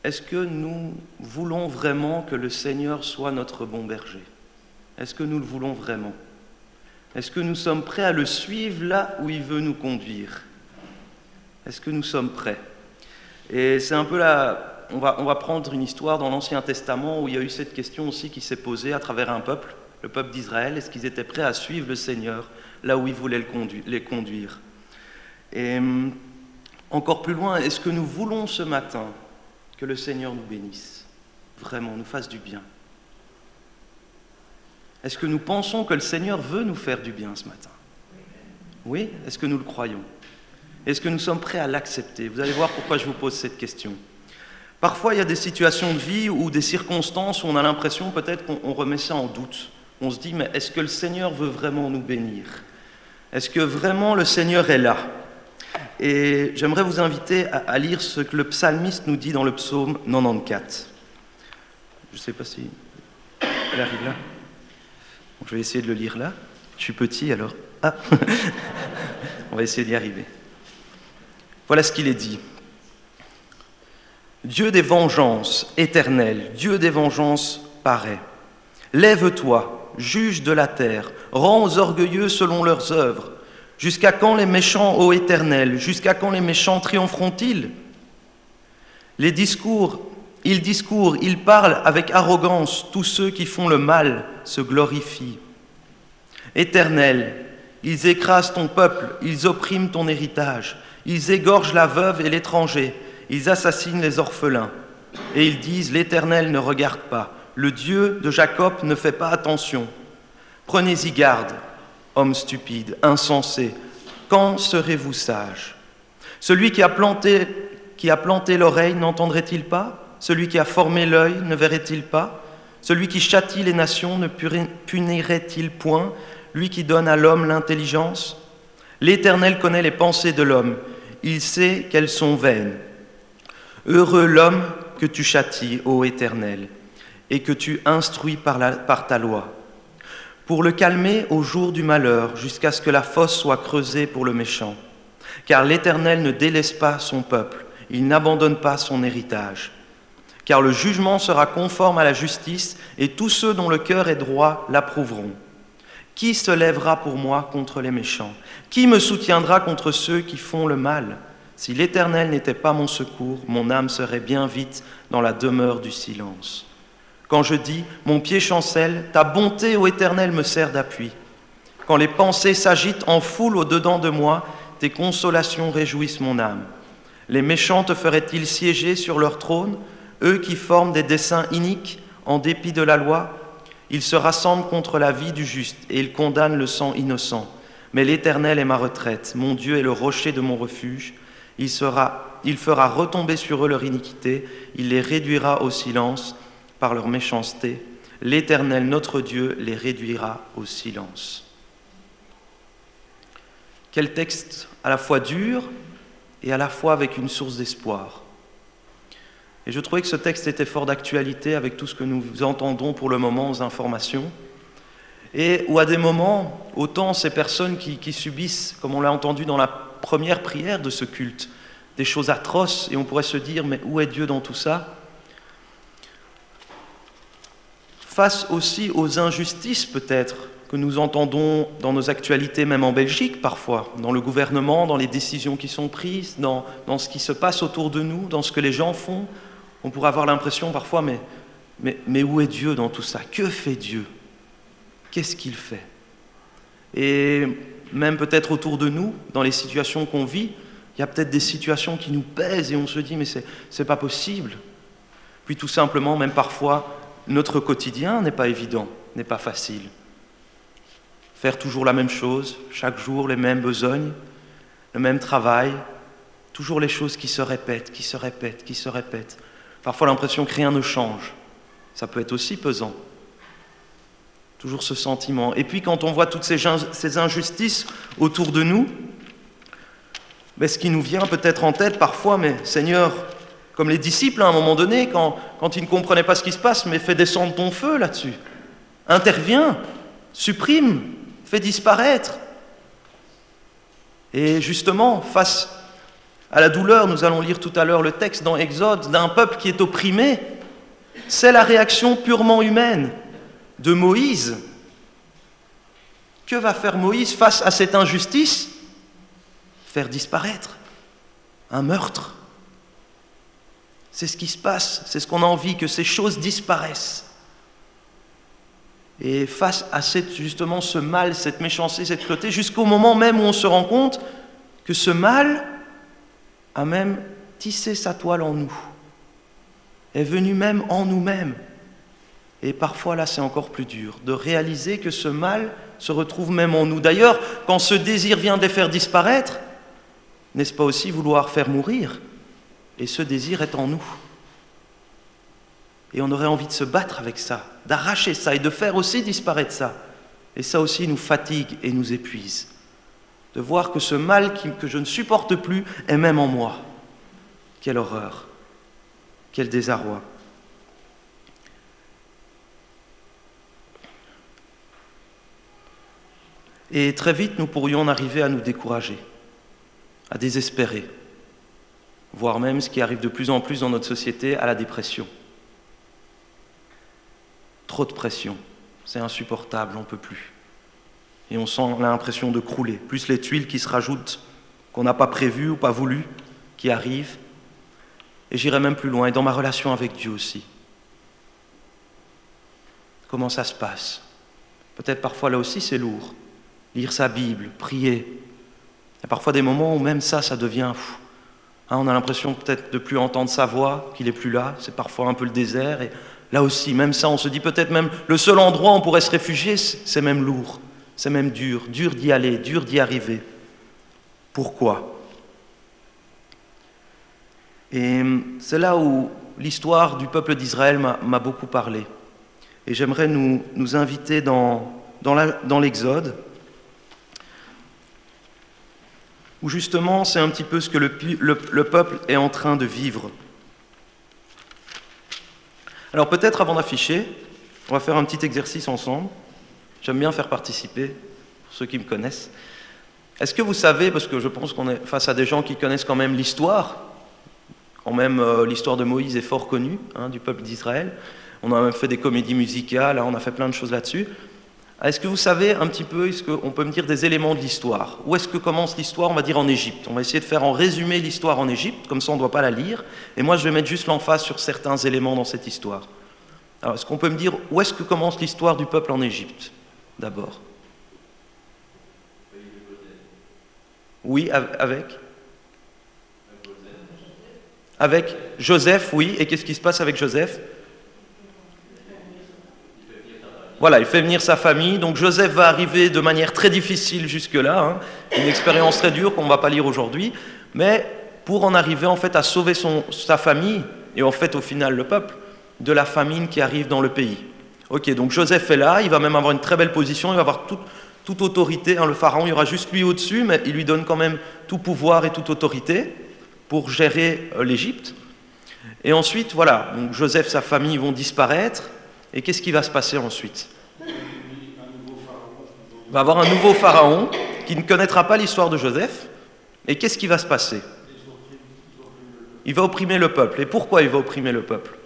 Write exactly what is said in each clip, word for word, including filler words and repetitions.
est-ce que nous voulons vraiment que le Seigneur soit notre bon berger? Est-ce que nous le voulons vraiment? Est-ce que nous sommes prêts à le suivre là où il veut nous conduire? Est-ce que nous sommes prêts? Et c'est un peu là, on va, on va prendre une histoire dans l'Ancien Testament où il y a eu cette question aussi qui s'est posée à travers un peuple, le peuple d'Israël. Est-ce qu'ils étaient prêts à suivre le Seigneur là où il voulait le conduire, les conduire? Et encore plus loin, est-ce que nous voulons ce matin que le Seigneur nous bénisse, vraiment, nous fasse du bien? Est-ce que nous pensons que le Seigneur veut nous faire du bien ce matin? Oui? Est-ce que nous le croyons? Est-ce que nous sommes prêts à l'accepter? Vous allez voir pourquoi je vous pose cette question. Parfois, il y a des situations de vie ou des circonstances où on a l'impression peut-être qu'on remet ça en doute. On se dit, mais est-ce que le Seigneur veut vraiment nous bénir? Est-ce que vraiment le Seigneur est là? Et j'aimerais vous inviter à, à lire ce que le psalmiste nous dit dans le psaume quatre-vingt-quatorze. Je ne sais pas si elle arrive là. Bon, je vais essayer de le lire là. Je suis petit alors. Ah On va essayer d'y arriver. Voilà ce qu'il est dit. Dieu des vengeances éternelles, Dieu des vengeances paraît. Lève-toi, juge de la terre, rends aux orgueilleux selon leurs œuvres. Jusqu'à quand les méchants, ô Éternel? Jusqu'à quand les méchants triompheront-ils? Les discours, ils discourent, ils parlent avec arrogance. Tous ceux qui font le mal se glorifient. Éternel, ils écrasent ton peuple, ils oppriment ton héritage. Ils égorgent la veuve et l'étranger. Ils assassinent les orphelins. Et ils disent, l'Éternel ne regarde pas. Le Dieu de Jacob ne fait pas attention. Prenez-y garde. Homme stupide, insensé, quand serez-vous sage? Celui qui a planté, qui a planté l'oreille n'entendrait-il pas? Celui qui a formé l'œil ne verrait-il pas? Celui qui châtie les nations ne punirait-il point? Lui qui donne à l'homme l'intelligence? L'Éternel connaît les pensées de l'homme, il sait qu'elles sont vaines. Heureux l'homme que tu châties, ô Éternel, et que tu instruis par, la, par ta loi, pour le calmer au jour du malheur, jusqu'à ce que la fosse soit creusée pour le méchant. Car l'Éternel ne délaisse pas son peuple, il n'abandonne pas son héritage. Car le jugement sera conforme à la justice, et tous ceux dont le cœur est droit l'approuveront. Qui se lèvera pour moi contre les méchants? Qui me soutiendra contre ceux qui font le mal? Si l'Éternel n'était pas mon secours, mon âme serait bien vite dans la demeure du silence. Quand je dis « Mon pied chancelle, ta bonté, ô Éternel, me sert d'appui. » Quand les pensées s'agitent en foule au-dedans de moi, tes consolations réjouissent mon âme. Les méchants te feraient-ils siéger sur leur trône, eux qui forment des desseins iniques en dépit de la loi? Ils se rassemblent contre la vie du juste et ils condamnent le sang innocent. Mais l'Éternel est ma retraite, mon Dieu est le rocher de mon refuge. Il, sera, il fera retomber sur eux leur iniquité, il les réduira au silence par leur méchanceté. L'Éternel, notre Dieu, les réduira au silence. Quel texte à la fois dur et à la fois avec une source d'espoir. Et je trouvais que ce texte était fort d'actualité avec tout ce que nous entendons pour le moment aux informations. Et où à des moments, autant ces personnes qui, qui subissent, comme on l'a entendu dans la première prière de ce culte, des choses atroces, et on pourrait se dire, mais où est Dieu dans tout ça? Face aussi aux injustices peut-être que nous entendons dans nos actualités, même en Belgique parfois, dans le gouvernement, dans les décisions qui sont prises, dans, dans ce qui se passe autour de nous, dans ce que les gens font, on pourrait avoir l'impression parfois, mais, mais, mais où est Dieu dans tout ça? Que fait Dieu? Qu'est-ce qu'il fait? Et même peut-être autour de nous, dans les situations qu'on vit, il y a peut-être des situations qui nous pèsent et on se dit, mais c'est, c'est pas possible. Puis tout simplement, même parfois, notre quotidien n'est pas évident, n'est pas facile. Faire toujours la même chose, chaque jour les mêmes besognes, le même travail, toujours les choses qui se répètent, qui se répètent, qui se répètent. Parfois l'impression que rien ne change. Ça peut être aussi pesant. Toujours ce sentiment. Et puis quand on voit toutes ces, ces injustices autour de nous, ben, ce qui nous vient peut-être en tête parfois, mais Seigneur, comme les disciples à un moment donné, quand, quand ils ne comprenaient pas ce qui se passe, mais fais descendre ton feu là-dessus. Interviens, supprime, fais disparaître. Et justement, face à la douleur, nous allons lire tout à l'heure le texte dans Exode, d'un peuple qui est opprimé. C'est la réaction purement humaine de Moïse. Que va faire Moïse face à cette injustice? Faire disparaître un meurtre. C'est ce qui se passe, c'est ce qu'on a envie, que ces choses disparaissent. Et face à cette, justement ce mal, cette méchanceté, cette cruauté, jusqu'au moment même où on se rend compte que ce mal a même tissé sa toile en nous, est venu même en nous-mêmes. Et parfois là c'est encore plus dur, de réaliser que ce mal se retrouve même en nous. D'ailleurs, quand ce désir vient de les faire disparaître, n'est-ce pas aussi vouloir faire mourir? Et ce désir est en nous. Et on aurait envie de se battre avec ça, d'arracher ça et de faire aussi disparaître ça. Et ça aussi nous fatigue et nous épuise. De voir que ce mal qui, que je ne supporte plus est même en moi. Quelle horreur, quel désarroi. Et très vite, nous pourrions en arriver à nous décourager, à désespérer, voire même, ce qui arrive de plus en plus dans notre société, à la dépression. Trop de pression, c'est insupportable, on ne peut plus. Et on sent l'impression de crouler, plus les tuiles qui se rajoutent, qu'on n'a pas prévues ou pas voulues, qui arrivent. Et j'irai même plus loin, et dans ma relation avec Dieu aussi. Comment ça se passe? Peut-être parfois là aussi c'est lourd. Lire sa Bible, prier. Il y a parfois des moments où même ça, ça devient fou. Hein, on a l'impression peut-être de plus entendre sa voix, qu'il n'est plus là. C'est parfois un peu le désert. Et là aussi, même ça, on se dit peut-être même le seul endroit où on pourrait se réfugier, c'est même lourd. C'est même dur. Dur d'y aller, dur d'y arriver. Pourquoi? Et c'est là où l'histoire du peuple d'Israël m'a, m'a beaucoup parlé. Et j'aimerais nous, nous inviter dans, dans, la, dans l'Exode, où justement c'est un petit peu ce que le, le, le peuple est en train de vivre. Alors peut-être avant d'afficher, on va faire un petit exercice ensemble. J'aime bien faire participer, pour ceux qui me connaissent. Est-ce que vous savez, parce que je pense qu'on est face à des gens qui connaissent quand même l'histoire, quand même euh, l'histoire de Moïse est fort connue, hein, du peuple d'Israël. On a même fait des comédies musicales, hein, on a fait plein de choses là-dessus. Est-ce que vous savez un petit peu, est-ce qu'on peut me dire des éléments de l'histoire? Où est-ce que commence l'histoire? On va dire en Égypte. On va essayer de faire en résumé l'histoire en Égypte, comme ça on ne doit pas la lire. Et moi je vais mettre juste l'emphase sur certains éléments dans cette histoire. Alors est-ce qu'on peut me dire où est-ce que commence l'histoire du peuple en Égypte, d'abord? Oui, avec Avec Joseph, oui. Et qu'est-ce qui se passe avec Joseph? Voilà, il fait venir sa famille. Donc Joseph va arriver de manière très difficile jusque-là, hein, une expérience très dure qu'on ne va pas lire aujourd'hui, mais pour en arriver en fait à sauver son, sa famille, et en fait au final le peuple, de la famine qui arrive dans le pays. Ok, donc Joseph est là, il va même avoir une très belle position, il va avoir toute, toute autorité, hein, le pharaon, il y aura juste lui au-dessus, mais il lui donne quand même tout pouvoir et toute autorité pour gérer euh, l'Égypte. Et ensuite, voilà, donc Joseph, sa famille vont disparaître. Et qu'est-ce qui va se passer ensuite? Il va y avoir un nouveau pharaon qui ne connaîtra pas l'histoire de Joseph. Et qu'est-ce qui va se passer? Il va opprimer le peuple. Et pourquoi il va opprimer le peuple?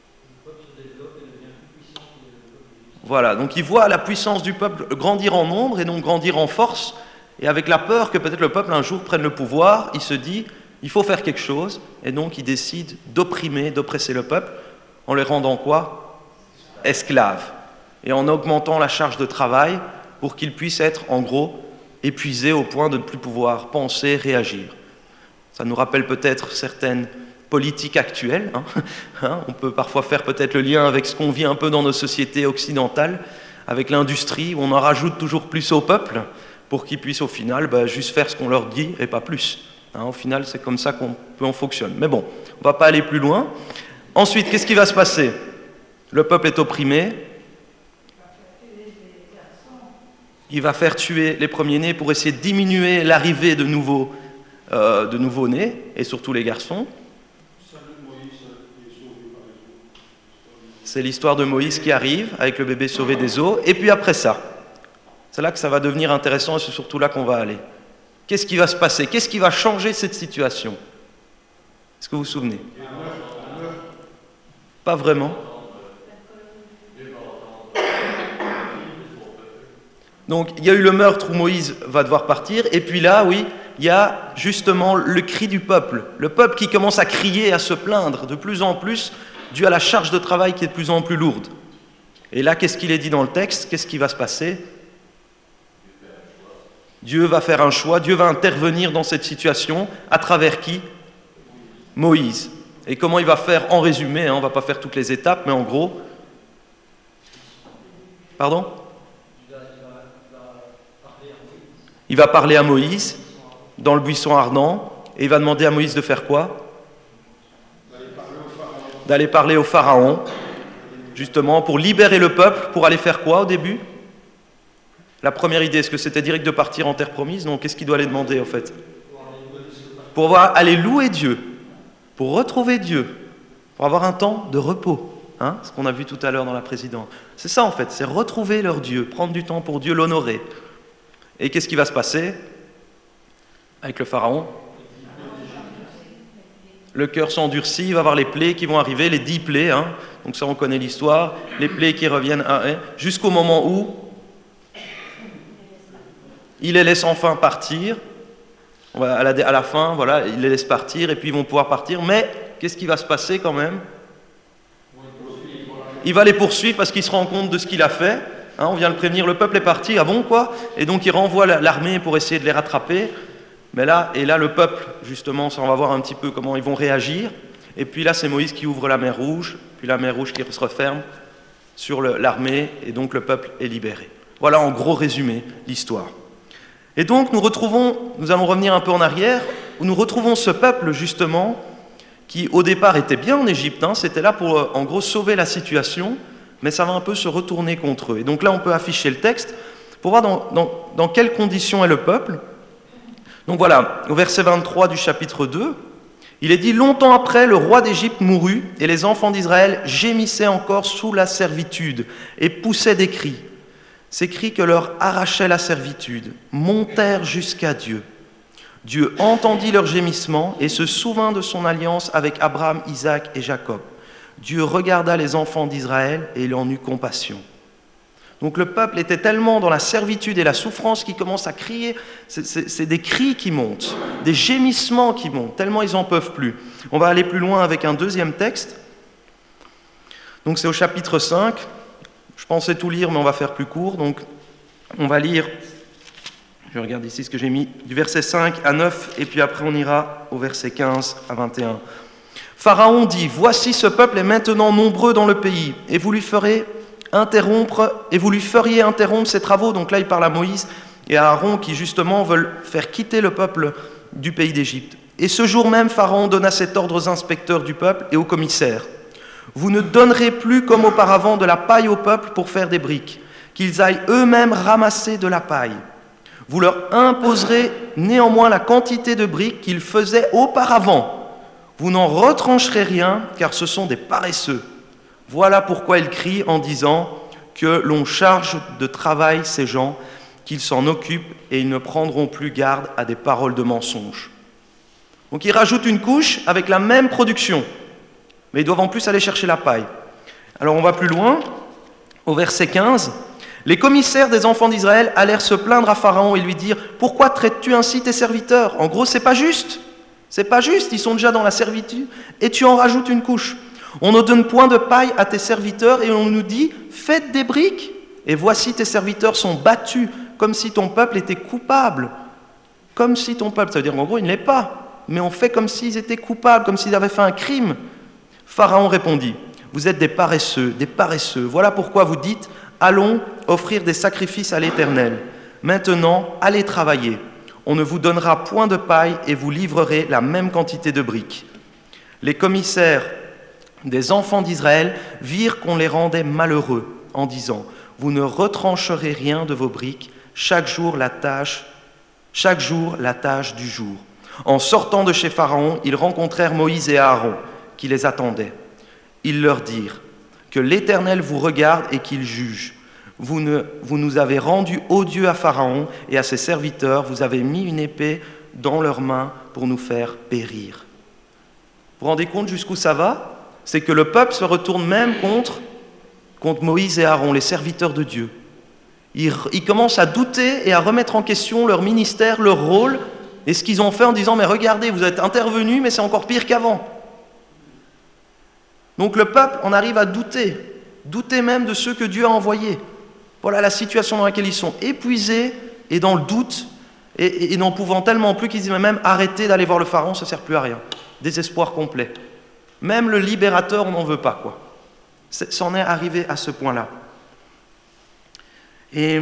Voilà, donc il voit la puissance du peuple grandir en nombre et donc grandir en force. Et avec la peur que peut-être le peuple un jour prenne le pouvoir, il se dit, il faut faire quelque chose. Et donc il décide d'opprimer, d'oppresser le peuple en les rendant quoi? Esclaves, et en augmentant la charge de travail pour qu'ils puissent être, en gros, épuisés au point de ne plus pouvoir penser, réagir. Ça nous rappelle peut-être certaines politiques actuelles. Hein, hein, on peut parfois faire peut-être le lien avec ce qu'on vit un peu dans nos sociétés occidentales, avec l'industrie, où on en rajoute toujours plus au peuple pour qu'ils puissent au final bah, juste faire ce qu'on leur dit et pas plus. Hein, au final, c'est comme ça qu'on peut en fonctionne. Mais bon, on ne va pas aller plus loin. Ensuite, qu'est-ce qui va se passer? Le peuple est opprimé. Il va faire tuer les premiers-nés pour essayer de diminuer l'arrivée de nouveaux, euh, de nouveaux-nés, et surtout les garçons. C'est l'histoire de Moïse qui arrive, avec le bébé sauvé des eaux. Et puis après ça, c'est là que ça va devenir intéressant, et c'est surtout là qu'on va aller. Qu'est-ce qui va se passer? Qu'est-ce qui va changer cette situation? Est-ce que vous vous souvenez? Pas vraiment. Donc il y a eu le meurtre où Moïse va devoir partir, et puis là, oui, il y a justement le cri du peuple. Le peuple qui commence à crier, à se plaindre de plus en plus, dû à la charge de travail qui est de plus en plus lourde. Et là, qu'est-ce qu'il est dit dans le texte? Qu'est-ce qui va se passer? Dieu va faire un choix, Dieu va intervenir dans cette situation, à travers qui? Moïse. Et comment il va faire en résumé, hein, on ne va pas faire toutes les étapes, mais en gros... Pardon? Il va parler à Moïse, dans le buisson ardent, et il va demander à Moïse de faire quoi? D'aller parler au Pharaon, justement, pour libérer le peuple, pour aller faire quoi au début? La première idée, est-ce que c'était direct de partir en terre promise? Non, qu'est-ce qu'il doit aller demander en fait? Pour avoir, aller louer Dieu, pour retrouver Dieu, pour avoir un temps de repos, hein, ce qu'on a vu tout à l'heure dans la présidence. C'est ça en fait, c'est retrouver leur Dieu, prendre du temps pour Dieu, l'honorer. Et qu'est-ce qui va se passer avec le Pharaon? Le cœur s'endurcit, il va avoir les plaies qui vont arriver, les dix plaies, hein, donc ça on connaît l'histoire, les plaies qui reviennent à un, jusqu'au moment où il les laisse enfin partir. On va à, la, à la fin, voilà, il les laisse partir et puis ils vont pouvoir partir. Mais qu'est-ce qui va se passer quand même? Il va les poursuivre parce qu'il se rend compte de ce qu'il a fait. Hein, on vient le prévenir, le peuple est parti, ah bon quoi? Et donc il renvoie l'armée pour essayer de les rattraper. Mais là, et là le peuple, justement, ça, on va voir un petit peu comment ils vont réagir. Et puis là, c'est Moïse qui ouvre la mer Rouge, puis la mer Rouge qui se referme sur l'armée, et donc le peuple est libéré. Voilà en gros résumé l'histoire. Et donc nous retrouvons, nous allons revenir un peu en arrière, où nous retrouvons ce peuple justement, qui au départ était bien en Égypte, hein, c'était là pour en gros sauver la situation, mais ça va un peu se retourner contre eux. Et donc là on peut afficher le texte, pour voir dans, dans, dans quelles conditions est le peuple. Donc voilà, au verset vingt-trois du chapitre deux, il est dit « Longtemps après, le roi d'Égypte mourut, et les enfants d'Israël gémissaient encore sous la servitude, et poussaient des cris. Ces cris que leur arrachait la servitude montèrent jusqu'à Dieu. Dieu entendit leurs gémissements et se souvint de son alliance avec Abraham, Isaac et Jacob. Dieu regarda les enfants d'Israël et il en eut compassion. » Donc le peuple était tellement dans la servitude et la souffrance qu'il commence à crier, c'est des cris qui montent, des gémissements qui montent, tellement ils n'en peuvent plus. On va aller plus loin avec un deuxième texte. Donc c'est au chapitre cinq. Je pensais tout lire, mais on va faire plus court. Donc, on va lire, je regarde ici ce que j'ai mis, du verset cinq à neuf, et puis après on ira au verset quinze à vingt et un. Pharaon dit, « Voici ce peuple est maintenant nombreux dans le pays, et vous lui ferez interrompre, et vous lui feriez interrompre ses travaux. » Donc là, il parle à Moïse et à Aaron qui justement veulent faire quitter le peuple du pays d'Égypte. Et ce jour même, Pharaon donna cet ordre aux inspecteurs du peuple et aux commissaires. Vous ne donnerez plus comme auparavant de la paille au peuple pour faire des briques, qu'ils aillent eux-mêmes ramasser de la paille. Vous leur imposerez néanmoins la quantité de briques qu'ils faisaient auparavant. Vous n'en retrancherez rien, car ce sont des paresseux. Voilà pourquoi il crie en disant que l'on charge de travail ces gens, qu'ils s'en occupent et ils ne prendront plus garde à des paroles de mensonge. Donc il rajoute une couche avec la même production. Mais ils doivent en plus aller chercher la paille. Alors on va plus loin, au verset quinze. Les commissaires des enfants d'Israël allèrent se plaindre à Pharaon et lui dire « Pourquoi traites-tu ainsi tes serviteurs? En gros, c'est pas juste. C'est pas juste, ils sont déjà dans la servitude. Et tu en rajoutes une couche. On ne donne point de paille à tes serviteurs et on nous dit « Faites des briques. Et voici tes serviteurs sont battus comme si ton peuple était coupable. » Comme si ton peuple, ça veut dire qu'en gros, il ne l'est pas. Mais on fait comme s'ils étaient coupables, comme s'ils avaient fait un crime. Pharaon répondit, « Vous êtes des paresseux, des paresseux. Voilà pourquoi vous dites, allons offrir des sacrifices à l'Éternel. Maintenant, allez travailler. On ne vous donnera point de paille et vous livrerez la même quantité de briques. » Les commissaires des enfants d'Israël virent qu'on les rendait malheureux en disant, « Vous ne retrancherez rien de vos briques, chaque jour la tâche, chaque jour la tâche du jour. » En sortant de chez Pharaon, ils rencontrèrent Moïse et Aaron, qui les attendaient. Ils leur dirent que l'Éternel vous regarde et qu'il juge. Vous, ne, vous nous avez rendus odieux à Pharaon et à ses serviteurs, vous avez mis une épée dans leurs mains pour nous faire périr. vous rendez compte jusqu'où ça va? C'est que le peuple se retourne même contre, contre Moïse et Aaron, les serviteurs de Dieu. Ils, ils commencent à douter et à remettre en question leur ministère, leur rôle, et ce qu'ils ont fait en disant « Mais regardez, vous êtes intervenus, mais c'est encore pire qu'avant. » Donc le peuple en arrive à douter, douter même de ceux que Dieu a envoyés. Voilà la situation dans laquelle ils sont, épuisés et dans le doute, et, et, et n'en pouvant tellement plus qu'ils disent même « Arrêtez d'aller voir le pharaon, ça ne sert plus à rien. » Désespoir complet. Même le libérateur, on n'en veut pas, quoi. C'en est arrivé à ce point-là. Et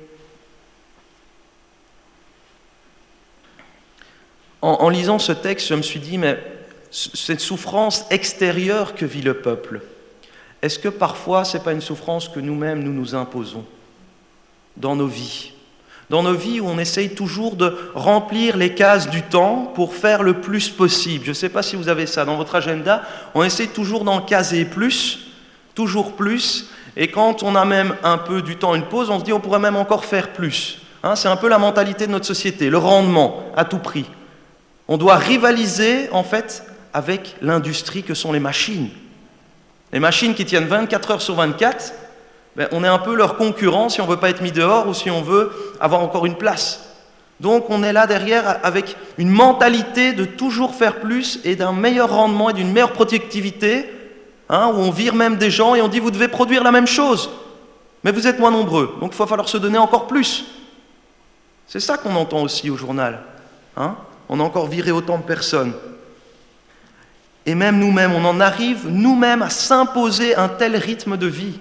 en, en lisant ce texte, je me suis dit, mais cette souffrance extérieure que vit le peuple, est-ce que parfois ce n'est pas une souffrance que nous-mêmes nous nous imposons dans nos vies? Dans nos vies où on essaye toujours de remplir les cases du temps pour faire le plus possible. Je ne sais pas si vous avez ça dans votre agenda, on essaye toujours d'en caser plus, toujours plus, et quand on a même un peu du temps, une pause, on se dit on pourrait même encore faire plus. Hein, c'est un peu la mentalité de notre société, le rendement à tout prix. On doit rivaliser en fait avec l'industrie que sont les machines. Les machines qui tiennent vingt-quatre heures sur vingt-quatre, ben, on est un peu leur concurrent si on ne veut pas être mis dehors ou si on veut avoir encore une place. Donc on est là derrière avec une mentalité de toujours faire plus et d'un meilleur rendement et d'une meilleure productivité, hein, où on vire même des gens et on dit vous devez produire la même chose, mais vous êtes moins nombreux, donc il va falloir se donner encore plus. C'est ça qu'on entend aussi au journal. Hein, on a encore viré autant de personnes. Et même nous-mêmes, on en arrive nous-mêmes à s'imposer un tel rythme de vie.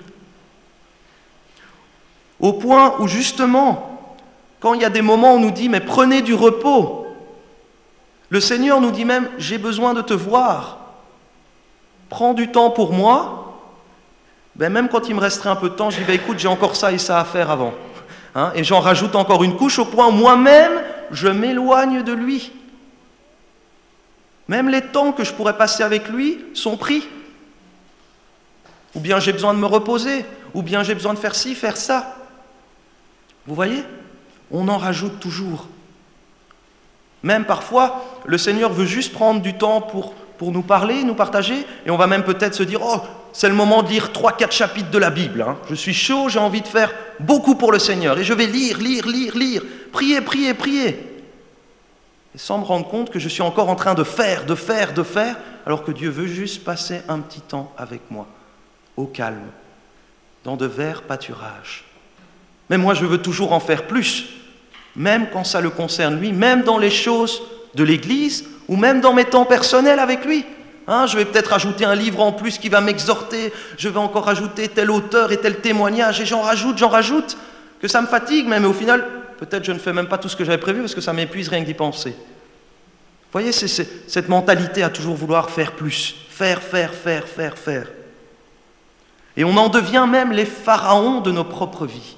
Au point où justement, quand il y a des moments où on nous dit « mais prenez du repos », le Seigneur nous dit même « j'ai besoin de te voir, prends du temps pour moi », ben même quand il me resterait un peu de temps, je dis ben, « écoute, j'ai encore ça et ça à faire avant hein, ». Et j'en rajoute encore une couche au point où moi-même, je m'éloigne de lui. Même les temps que je pourrais passer avec lui sont pris. Ou bien j'ai besoin de me reposer, ou bien j'ai besoin de faire ci, faire ça. Vous voyez? On en rajoute toujours. Même parfois, le Seigneur veut juste prendre du temps pour, pour nous parler, nous partager, et on va même peut-être se dire « Oh, c'est le moment de lire trois quatre chapitres de la Bible. Hein. Je suis chaud, j'ai envie de faire beaucoup pour le Seigneur, et je vais lire, lire, lire, lire, prier, prier, prier. » Et sans me rendre compte que je suis encore en train de faire, de faire, de faire, alors que Dieu veut juste passer un petit temps avec moi, au calme, dans de verts pâturages. Mais moi, je veux toujours en faire plus, même quand ça le concerne lui, même dans les choses de l'Église, ou même dans mes temps personnels avec lui. Hein, je vais peut-être ajouter un livre en plus qui va m'exhorter, je vais encore ajouter tel auteur et tel témoignage, et j'en rajoute, j'en rajoute, que ça me fatigue, mais au final, peut-être je ne fais même pas tout ce que j'avais prévu, parce que ça m'épuise rien que d'y penser. Vous voyez, c'est, c'est cette mentalité à toujours vouloir faire plus, faire, faire, faire, faire, faire. Et on en devient même les pharaons de nos propres vies,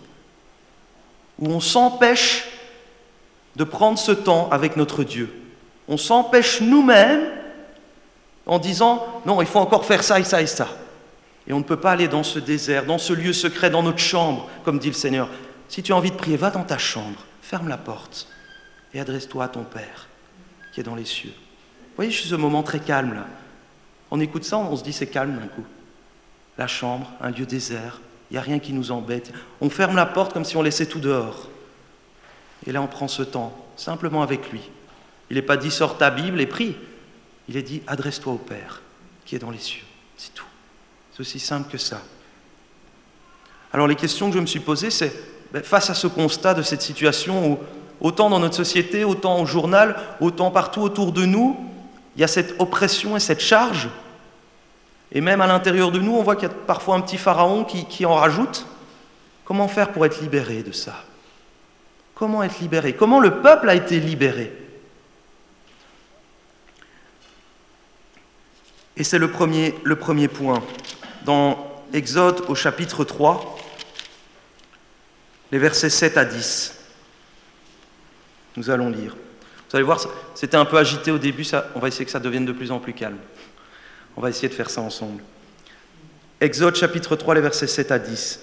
où on s'empêche de prendre ce temps avec notre Dieu. On s'empêche nous-mêmes en disant « Non, il faut encore faire ça et ça et ça ». Et on ne peut pas aller dans ce désert, dans ce lieu secret, dans notre chambre, comme dit le Seigneur. Si tu as envie de prier, va dans ta chambre, ferme la porte et adresse-toi à ton Père qui est dans les cieux. Vous voyez, je suis ce moment très calme là. On écoute ça, on se dit c'est calme d'un coup. La chambre, un lieu désert, il n'y a rien qui nous embête. On ferme la porte comme si on laissait tout dehors. Et là, on prend ce temps, simplement avec lui. Il n'est pas dit sors ta Bible et prie. Il est dit adresse-toi au Père qui est dans les cieux. C'est tout. C'est aussi simple que ça. Alors les questions que je me suis posées, c'est ben, face à ce constat de cette situation où autant dans notre société, autant au journal, autant partout autour de nous, il y a cette oppression et cette charge. Et même à l'intérieur de nous, on voit qu'il y a parfois un petit pharaon qui, qui en rajoute. Comment faire pour être libéré de ça? Comment être libéré? Comment le peuple a été libéré? Et c'est le premier, le premier point. Dans Exode au chapitre trois, les versets sept à dix. Nous allons lire. Vous allez voir, c'était un peu agité au début, ça, on va essayer que ça devienne de plus en plus calme. On va essayer de faire ça ensemble. Exode chapitre trois, les versets sept à dix.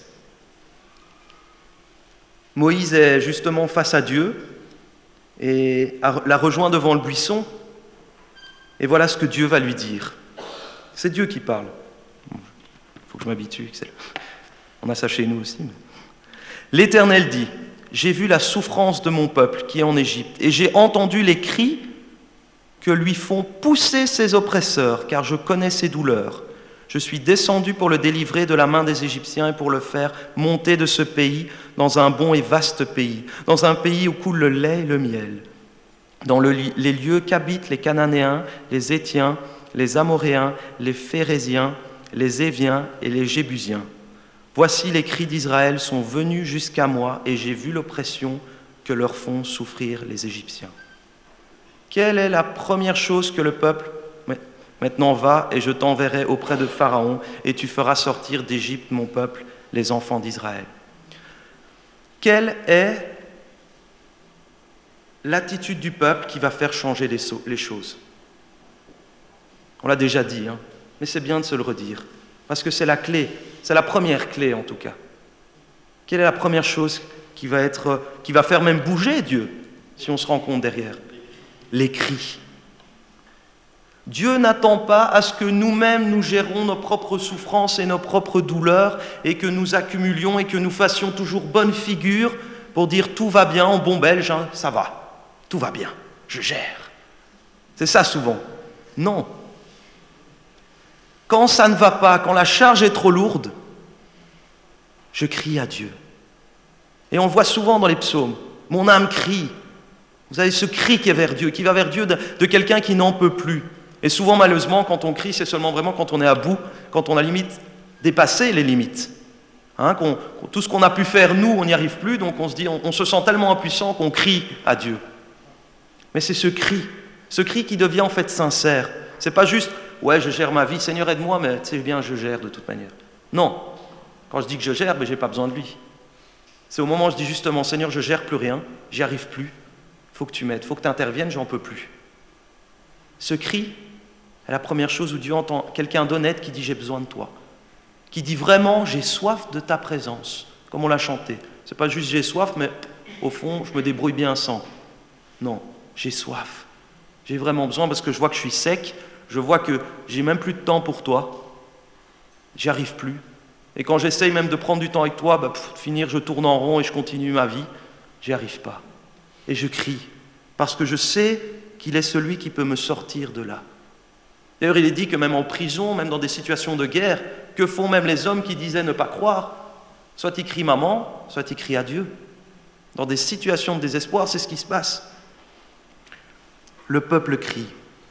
Moïse est justement face à Dieu et l'a rejoint devant le buisson. Et voilà ce que Dieu va lui dire. C'est Dieu qui parle. Il faut que je m'habitue. On a ça chez nous aussi. Mais... L'Éternel dit, « J'ai vu la souffrance de mon peuple qui est en Égypte, et j'ai entendu les cris que lui font pousser ses oppresseurs, car je connais ses douleurs. Je suis descendu pour le délivrer de la main des Égyptiens et pour le faire monter de ce pays dans un bon et vaste pays, dans un pays où coule le lait et le miel, dans le, les lieux qu'habitent les Cananéens, les Hétiens, les Amoréens, les Phéréziens, les Éviens et les Jébusiens. Voici les cris d'Israël sont venus jusqu'à moi et j'ai vu l'oppression que leur font souffrir les Égyptiens. » Quelle est la première chose que le peuple... Maintenant va et je t'enverrai auprès de Pharaon et tu feras sortir d'Égypte mon peuple, les enfants d'Israël. Quelle est l'attitude du peuple qui va faire changer les, so- les choses? On l'a déjà dit, hein, mais c'est bien de se le redire, parce que c'est la clé, c'est la première clé en tout cas. Quelle est la première chose qui va, être, qui va faire même bouger Dieu, si on se rend compte derrière? Les cris. Dieu n'attend pas à ce que nous-mêmes nous gérons nos propres souffrances et nos propres douleurs et que nous accumulions et que nous fassions toujours bonne figure pour dire tout va bien, en bon belge, hein, ça va, tout va bien, je gère. C'est ça souvent. Non. Quand ça ne va pas, quand la charge est trop lourde, je crie à Dieu. Et on le voit souvent dans les psaumes. Mon âme crie. Vous avez ce cri qui est vers Dieu, qui va vers Dieu de, de quelqu'un qui n'en peut plus. Et souvent, malheureusement, quand on crie, c'est seulement vraiment quand on est à bout, quand on a limite dépassé les limites. Hein, qu'on, tout ce qu'on a pu faire, nous, on n'y arrive plus, donc on se dit, on, on se sent tellement impuissant qu'on crie à Dieu. Mais c'est ce cri, ce cri qui devient en fait sincère. C'est pas juste, ouais, je gère ma vie, Seigneur aide-moi, mais tu sais bien, je gère de toute manière. Non, quand je dis que je gère, ben, j'ai pas besoin de lui. C'est au moment où je dis justement, Seigneur, je gère plus rien, j'y arrive plus, il faut que tu m'aides, il faut que tu interviennes, j'en peux plus. Ce cri est la première chose où Dieu entend quelqu'un d'honnête qui dit j'ai besoin de toi, qui dit vraiment j'ai soif de ta présence, comme on l'a chanté. C'est pas juste j'ai soif, mais au fond je me débrouille bien sans. Non, j'ai soif. J'ai vraiment besoin parce que je vois que je suis sec, je vois que j'ai même plus de temps pour toi, j'y arrive plus. Et quand j'essaye même de prendre du temps avec toi, bah, pour finir je tourne en rond et je continue ma vie, j'y arrive pas. Et je crie parce que je sais qu'il est celui qui peut me sortir de là. D'ailleurs, il est dit que même en prison, même dans des situations de guerre, que font même les hommes qui disaient ne pas croire? Soit ils crient maman, soit ils crient à Dieu. Dans des situations de désespoir, c'est ce qui se passe. Le peuple crie.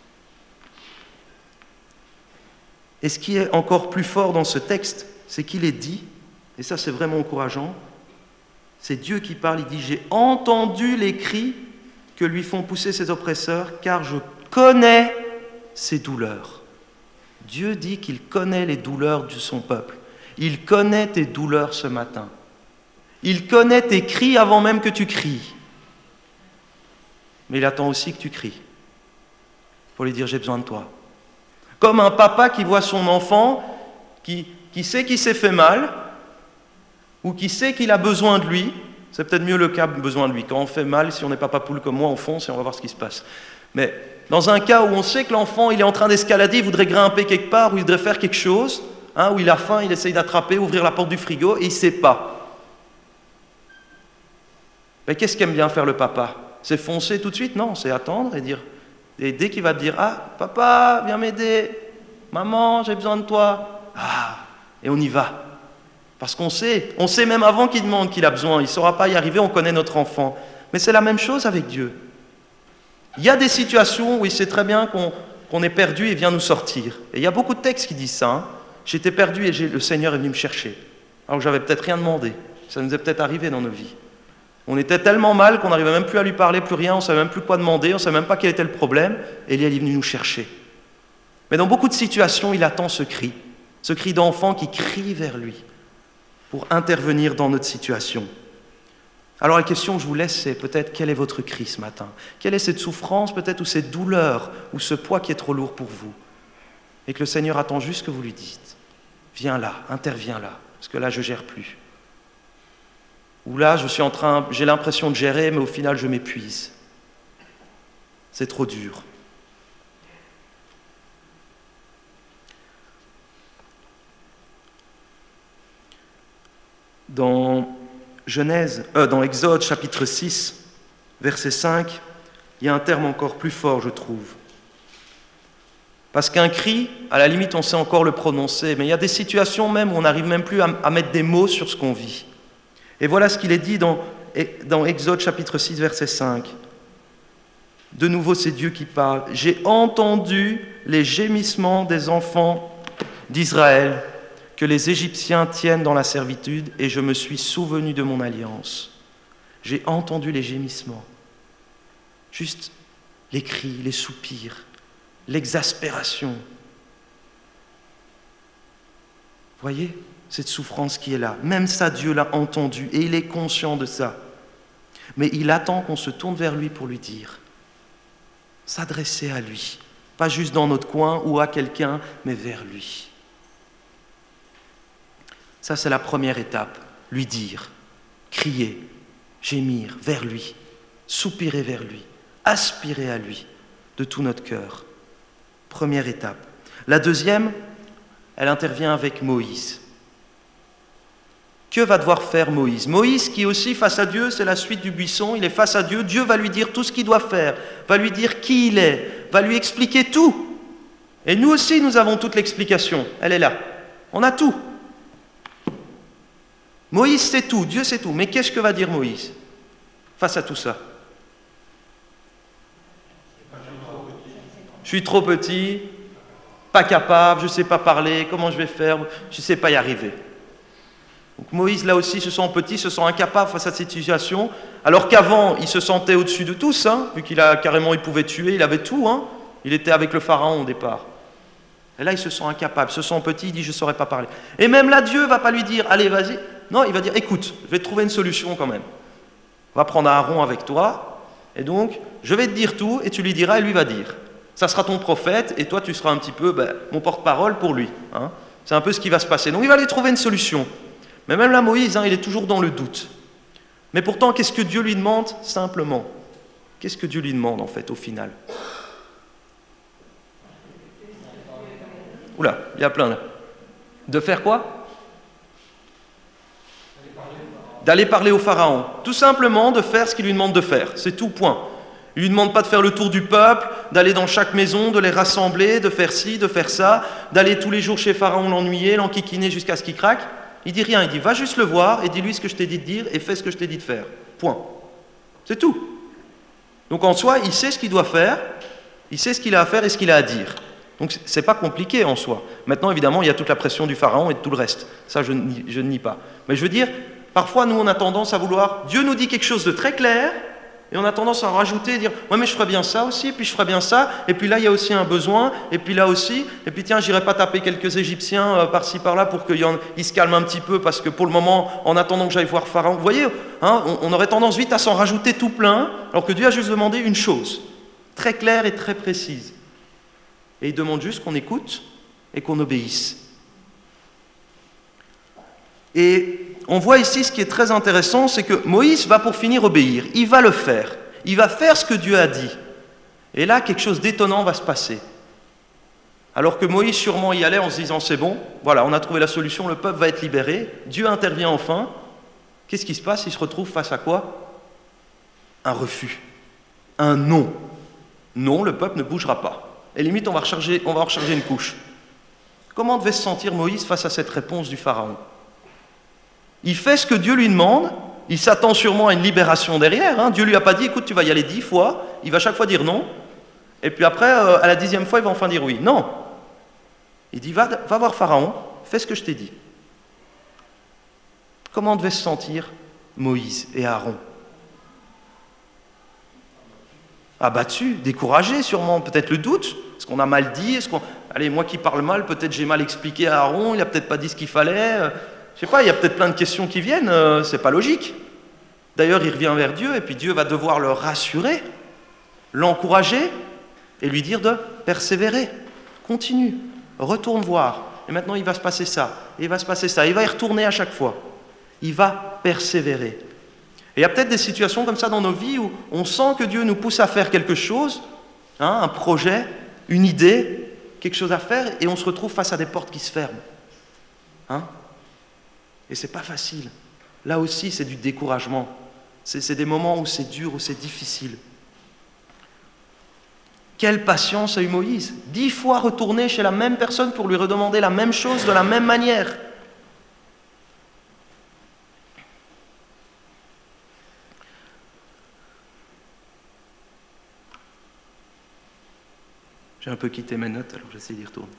Et ce qui est encore plus fort dans ce texte, c'est qu'il est dit, et ça c'est vraiment encourageant, c'est Dieu qui parle, il dit « J'ai entendu les cris que lui font pousser ses oppresseurs, car je connais ses douleurs. » Dieu dit qu'il connaît les douleurs de son peuple. Il connaît tes douleurs ce matin. Il connaît tes cris avant même que tu cries. Mais il attend aussi que tu cries pour lui dire « J'ai besoin de toi ». Comme un papa qui voit son enfant, qui, qui sait qu'il s'est fait mal, ou qui sait qu'il a besoin de lui. C'est peut-être mieux le cas, besoin de lui. Quand on fait mal, si on n'est pas papoule comme moi, on fonce et on va voir ce qui se passe. Mais dans un cas où on sait que l'enfant il est en train d'escalader, il voudrait grimper quelque part, ou il voudrait faire quelque chose, hein, où il a faim, il essaye d'attraper, ouvrir la porte du frigo, et il ne sait pas. Mais qu'est-ce qu'aime bien faire le papa? C'est foncer tout de suite? Non, c'est attendre et dire... Et dès qu'il va te dire « Ah, papa, viens m'aider. Maman, j'ai besoin de toi. » Ah, et on y va. Parce qu'on sait, on sait même avant qu'il demande qu'il a besoin. Il ne saura pas y arriver, on connaît notre enfant. Mais c'est la même chose avec Dieu. Il y a des situations où il sait très bien qu'on, qu'on est perdu et il vient nous sortir. Et il y a beaucoup de textes qui disent ça. Hein. J'étais perdu et j'ai, le Seigneur est venu me chercher. Alors que j'avais peut-être rien demandé. Ça nous est peut-être arrivé dans nos vies. On était tellement mal qu'on n'arrivait même plus à lui parler, plus rien, on ne savait même plus quoi demander, on ne savait même pas quel était le problème, et il est venu nous chercher. Mais dans beaucoup de situations, il attend ce cri, ce cri d'enfant qui crie vers lui pour intervenir dans notre situation. Alors la question que je vous laisse, c'est peut-être quel est votre cri ce matin? Quelle est cette souffrance peut-être, ou cette douleur, ou ce poids qui est trop lourd pour vous? Et que le Seigneur attend juste que vous lui dites, viens là, interviens là, parce que là je ne gère plus. Ou là, je suis en train, j'ai l'impression de gérer, mais au final, je m'épuise. C'est trop dur. Dans Genèse, euh, dans Exode chapitre six, verset cinq, il y a un terme encore plus fort, je trouve. Parce qu'un cri, à la limite, on sait encore le prononcer, mais il y a des situations même où on n'arrive même plus à, à mettre des mots sur ce qu'on vit. Et voilà ce qu'il est dit dans, dans Exode chapitre six, verset cinq. De nouveau, c'est Dieu qui parle. « J'ai entendu les gémissements des enfants d'Israël que les Égyptiens tiennent dans la servitude, et je me suis souvenu de mon alliance. » J'ai entendu les gémissements. Juste les cris, les soupirs, l'exaspération. Voyez, cette souffrance qui est là. Même ça, Dieu l'a entendu et il est conscient de ça. Mais il attend qu'on se tourne vers lui pour lui dire. S'adresser à lui. Pas juste dans notre coin ou à quelqu'un, mais vers lui. Ça, c'est la première étape. Lui dire, crier, gémir vers lui, soupirer vers lui, aspirer à lui de tout notre cœur. Première étape. La deuxième, elle intervient avec Moïse. Que va devoir faire Moïse? Moïse qui est aussi face à Dieu, c'est la suite du buisson, il est face à Dieu, Dieu va lui dire tout ce qu'il doit faire, va lui dire qui il est, va lui expliquer tout. Et nous aussi, nous avons toute l'explication, elle est là. On a tout. Moïse sait tout, Dieu sait tout, mais qu'est-ce que va dire Moïse face à tout ça? Je suis trop petit, pas capable, je ne sais pas parler, comment je vais faire, je ne sais pas y arriver. Donc Moïse, là aussi, se sent petit, se sent incapable face à cette situation, alors qu'avant, il se sentait au-dessus de tous, hein, vu qu'il a carrément, il pouvait tuer, il avait tout, hein, il était avec le pharaon au départ. Et là, il se sent incapable, se sent petit, il dit « je ne saurais pas parler ». Et même là, Dieu ne va pas lui dire « allez, vas-y ». Non, il va dire « écoute, je vais te trouver une solution quand même. On va prendre Aaron avec toi, et donc, je vais te dire tout, et tu lui diras, et lui va dire. Ça sera ton prophète, et toi, tu seras un petit peu ben, mon porte-parole pour lui. Hein. C'est un peu ce qui va se passer. Donc, il va lui trouver une solution. Mais même là, Moïse, hein, il est toujours dans le doute. Mais pourtant, qu'est-ce que Dieu lui demande? Simplement. Qu'est-ce que Dieu lui demande, en fait, au final? Oula, il y a plein là. De faire quoi? D'aller parler au pharaon. Tout simplement de faire ce qu'il lui demande de faire. C'est tout, point. Il ne lui demande pas de faire le tour du peuple, d'aller dans chaque maison, de les rassembler, de faire ci, de faire ça, d'aller tous les jours chez pharaon l'ennuyer, l'enquiquiner jusqu'à ce qu'il craque. Il dit rien, il dit va juste le voir et dis-lui ce que je t'ai dit de dire et fais ce que je t'ai dit de faire. Point. C'est tout. Donc en soi, il sait ce qu'il doit faire, il sait ce qu'il a à faire et ce qu'il a à dire. Donc c'est pas compliqué en soi. Maintenant, évidemment, il y a toute la pression du pharaon et de tout le reste. Ça, je ne, je ne nie pas. Mais je veux dire, parfois, nous, on a tendance à vouloir... Dieu nous dit quelque chose de très clair, et on a tendance à en rajouter et dire « ouais, mais je ferais bien ça aussi, puis je ferais bien ça, et puis là, il y a aussi un besoin, et puis là aussi, et puis tiens, j'irai pas taper quelques Égyptiens euh, par-ci, par-là, pour qu'ils se calment un petit peu, parce que pour le moment, en attendant que j'aille voir Pharaon... » Vous voyez, hein, on, on aurait tendance vite à s'en rajouter tout plein, alors que Dieu a juste demandé une chose, très claire et très précise. Et il demande juste qu'on écoute et qu'on obéisse. Et on voit ici ce qui est très intéressant, c'est que Moïse va pour finir obéir. Il va le faire. Il va faire ce que Dieu a dit. Et là, quelque chose d'étonnant va se passer. Alors que Moïse sûrement y allait en se disant « c'est bon, voilà, on a trouvé la solution, le peuple va être libéré. » Dieu intervient enfin. Qu'est-ce qui se passe? Il se retrouve face à quoi? Un refus. Un non. Non, le peuple ne bougera pas. Et limite, on va recharger, on va recharger une couche. Comment devait se sentir Moïse face à cette réponse du Pharaon? Il fait ce que Dieu lui demande, il s'attend sûrement à une libération derrière. Hein. Dieu lui a pas dit, écoute, tu vas y aller dix fois, il va chaque fois dire non, et puis après, euh, à la dixième fois, il va enfin dire oui. Non. Il dit, va, va voir Pharaon, fais ce que je t'ai dit. Comment devaient se sentir Moïse et Aaron? Abattus, découragés sûrement, peut-être le doute, est-ce qu'on a mal dit, est-ce qu'on... Allez, moi qui parle mal, peut-être j'ai mal expliqué à Aaron, il n'a peut-être pas dit ce qu'il fallait, euh, je sais pas, il y a peut-être plein de questions qui viennent, euh, c'est pas logique. D'ailleurs, il revient vers Dieu, et puis Dieu va devoir le rassurer, l'encourager, et lui dire de persévérer, continue, retourne voir, et maintenant il va se passer ça, et il va se passer ça, il va y retourner à chaque fois, il va persévérer. Et il y a peut-être des situations comme ça dans nos vies où on sent que Dieu nous pousse à faire quelque chose, hein, un projet, une idée, quelque chose à faire, et on se retrouve face à des portes qui se ferment. Hein? Et c'est pas facile. là aussi c'est du découragement. C'est, c'est des moments où c'est dur, où c'est difficile. Quelle patience a eu Moïse? Dix fois retourné chez la même personne pour lui redemander la même chose de la même manière. J'ai un peu quitté mes notes, alors j'essaie d'y retourner.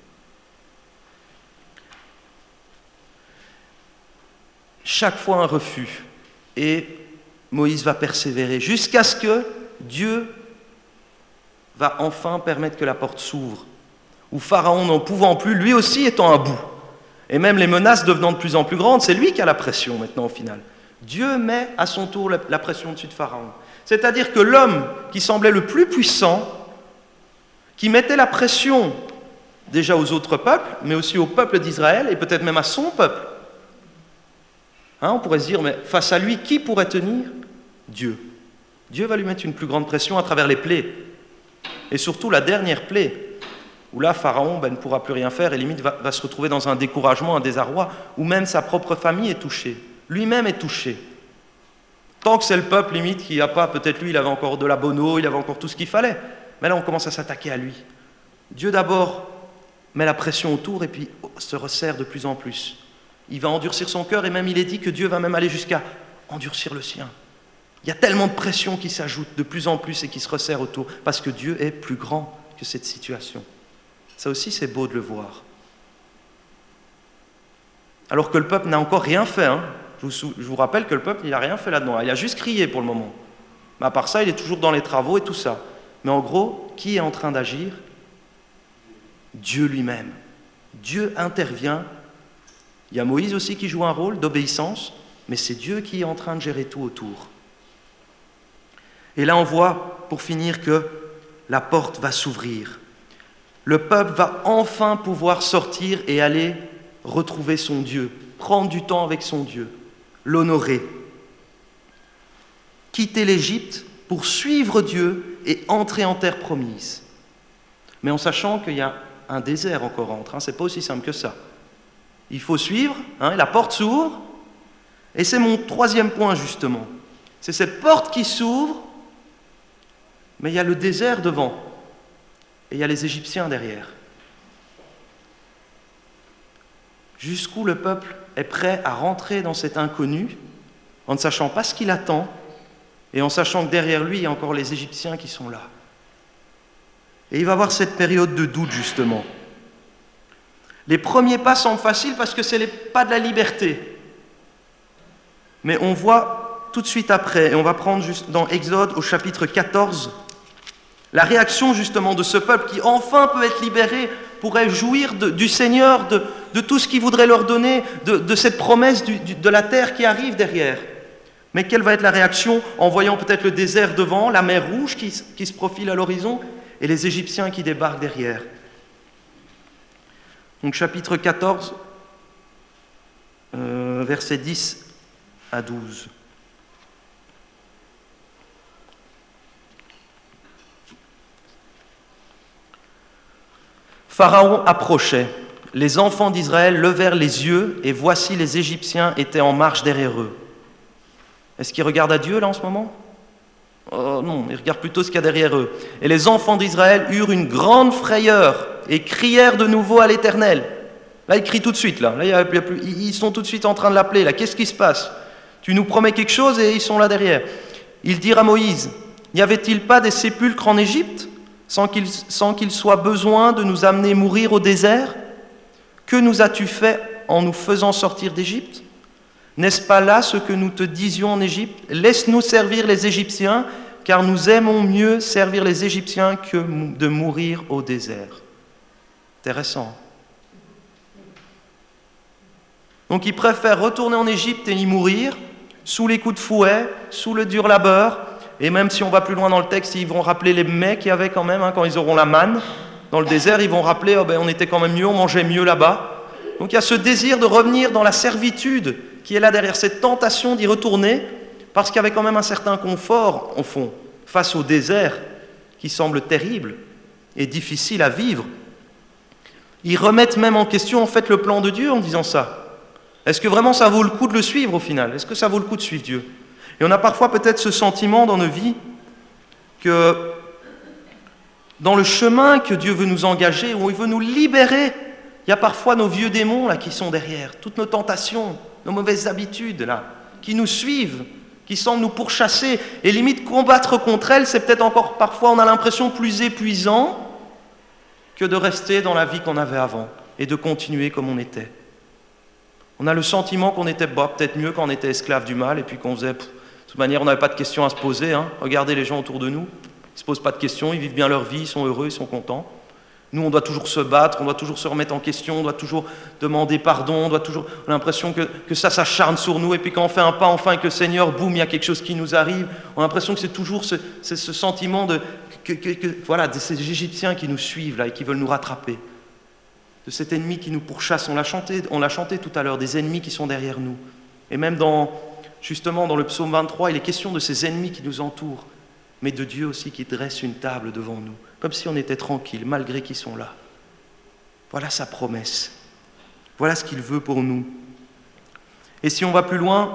Chaque fois un refus, et Moïse va persévérer jusqu'à ce que Dieu va enfin permettre que la porte s'ouvre, où Pharaon n'en pouvant plus, lui aussi étant à bout, et même les menaces devenant de plus en plus grandes, c'est lui qui a la pression maintenant au final. Dieu met à son tour la pression au-dessus de Pharaon. C'est-à-dire que l'homme qui semblait le plus puissant, qui mettait la pression déjà aux autres peuples, mais aussi au peuple d'Israël, et peut-être même à son peuple. Hein, on pourrait se dire, mais face à lui, qui pourrait tenir? Dieu. Dieu va lui mettre une plus grande pression à travers les plaies. Et surtout la dernière plaie, où là, Pharaon ben, ne pourra plus rien faire et limite va, va se retrouver dans un découragement, un désarroi, où même sa propre famille est touchée. Lui-même est touché. Tant que c'est le peuple, limite, qui n'a pas, peut-être lui, il avait encore de la bonne eau, il avait encore tout ce qu'il fallait. Mais là, on commence à s'attaquer à lui. Dieu d'abord met la pression autour et puis se resserre de plus en plus. Il va endurcir son cœur et même il est dit que Dieu va même aller jusqu'à endurcir le sien. Il y a tellement de pression qui s'ajoute de plus en plus et qui se resserre autour parce que Dieu est plus grand que cette situation. Ça aussi, c'est beau de le voir. Alors que le peuple n'a encore rien fait. Hein. Je, vous, je vous rappelle que le peuple, il n'a rien fait là-dedans. Il a juste crié pour le moment. Mais à part ça, il est toujours dans les travaux et tout ça. Mais en gros, qui est en train d'agir? Dieu lui-même. Dieu intervient. Il y a Moïse aussi qui joue un rôle d'obéissance, mais c'est Dieu qui est en train de gérer tout autour. Et là, on voit, pour finir, que la porte va s'ouvrir. Le peuple va enfin pouvoir sortir et aller retrouver son Dieu, prendre du temps avec son Dieu, l'honorer. Quitter l'Égypte pour suivre Dieu et entrer en terre promise. Mais en sachant qu'il y a un désert encore entre, hein, c'est pas aussi simple que ça. Il faut suivre, hein, la porte s'ouvre, et c'est mon troisième point justement. C'est cette porte qui s'ouvre, mais il y a le désert devant, et il y a les Égyptiens derrière. Jusqu'où le peuple est prêt à rentrer dans cet inconnu, en ne sachant pas ce qu'il attend, et en sachant que derrière lui, il y a encore les Égyptiens qui sont là. Et il va y avoir cette période de doute, justement. Les premiers pas semblent faciles parce que ce n'est pas de la liberté. Mais on voit tout de suite après, et on va prendre juste dans Exode au chapitre quatorze, la réaction justement de ce peuple qui enfin peut être libéré, pourrait jouir de, du Seigneur, de, de tout ce qu'il voudrait leur donner, de, de cette promesse du, du, de la terre qui arrive derrière. Mais quelle va être la réaction en voyant peut-être le désert devant, la mer Rouge qui, qui se profile à l'horizon et les Égyptiens qui débarquent derrière? Donc chapitre quatorze, euh, versets dix à douze. Pharaon approchait. Les enfants d'Israël levèrent les yeux et voici les Égyptiens étaient en marche derrière eux. Est-ce qu'ils regardent à Dieu là en ce moment? Oh non, ils regardent plutôt ce qu'il y a derrière eux. Et les enfants d'Israël eurent une grande frayeur et crièrent de nouveau à l'Éternel. Là, ils crient tout de suite. Là, là il y a, il y a plus, ils sont tout de suite en train de l'appeler. Là, qu'est-ce qui se passe? Tu nous promets quelque chose et ils sont là derrière. Ils dirent à Moïse, n'y avait-il pas des sépulcres en Égypte sans qu'il, sans qu'il soit besoin de nous amener mourir au désert? Que nous as-tu fait en nous faisant sortir d'Égypte? N'est-ce pas là ce que nous te disions en Égypte? Laisse-nous servir les Égyptiens, car nous aimons mieux servir les Égyptiens que de mourir au désert. Intéressant. Donc ils préfèrent retourner en Égypte et y mourir, sous les coups de fouet, sous le dur labeur, et même si on va plus loin dans le texte, ils vont rappeler les mets qu'il y avait quand même, hein, quand ils auront la manne. Dans le désert, ils vont rappeler, oh ben, on était quand même mieux, on mangeait mieux là-bas. Donc il y a ce désir de revenir dans la servitude qui est là derrière, cette tentation d'y retourner, parce qu'il y avait quand même un certain confort, au fond, face au désert, qui semble terrible et difficile à vivre. Ils remettent même en question, en fait, le plan de Dieu en disant ça. Est-ce que vraiment ça vaut le coup de le suivre au final? Est-ce que ça vaut le coup de suivre Dieu? Et on a parfois peut-être ce sentiment dans nos vies que dans le chemin que Dieu veut nous engager, où il veut nous libérer, il y a parfois nos vieux démons là qui sont derrière, toutes nos tentations, nos mauvaises habitudes là, qui nous suivent, qui semblent nous pourchasser, et limite combattre contre elles, c'est peut-être encore parfois, on a l'impression, plus épuisant que de rester dans la vie qu'on avait avant et de continuer comme on était. On a le sentiment qu'on était bah, peut-être mieux quand on était esclave du mal, et puis qu'on faisait, pff, de toute manière, on n'avait pas de questions à se poser, hein. Regardez les gens autour de nous, ils ne se posent pas de questions, ils vivent bien leur vie, ils sont heureux, ils sont contents. Nous, on doit toujours se battre, on doit toujours se remettre en question, on doit toujours demander pardon, on doit toujours... On a l'impression que, que ça s'acharne sur nous, et puis quand on fait un pas enfin avec le Seigneur, boum, il y a quelque chose qui nous arrive. On a l'impression que c'est toujours ce, c'est ce sentiment de... Que, que, que, voilà, de ces Égyptiens qui nous suivent là et qui veulent nous rattraper. De cet ennemi qui nous pourchasse. On l'a chanté, on l'a chanté tout à l'heure, des ennemis qui sont derrière nous. Et même dans, justement dans le psaume vingt-trois, il est question de ces ennemis qui nous entourent, mais de Dieu aussi qui dresse une table devant nous, comme si on était tranquille, malgré qu'ils sont là. Voilà sa promesse. Voilà ce qu'il veut pour nous. Et si on va plus loin,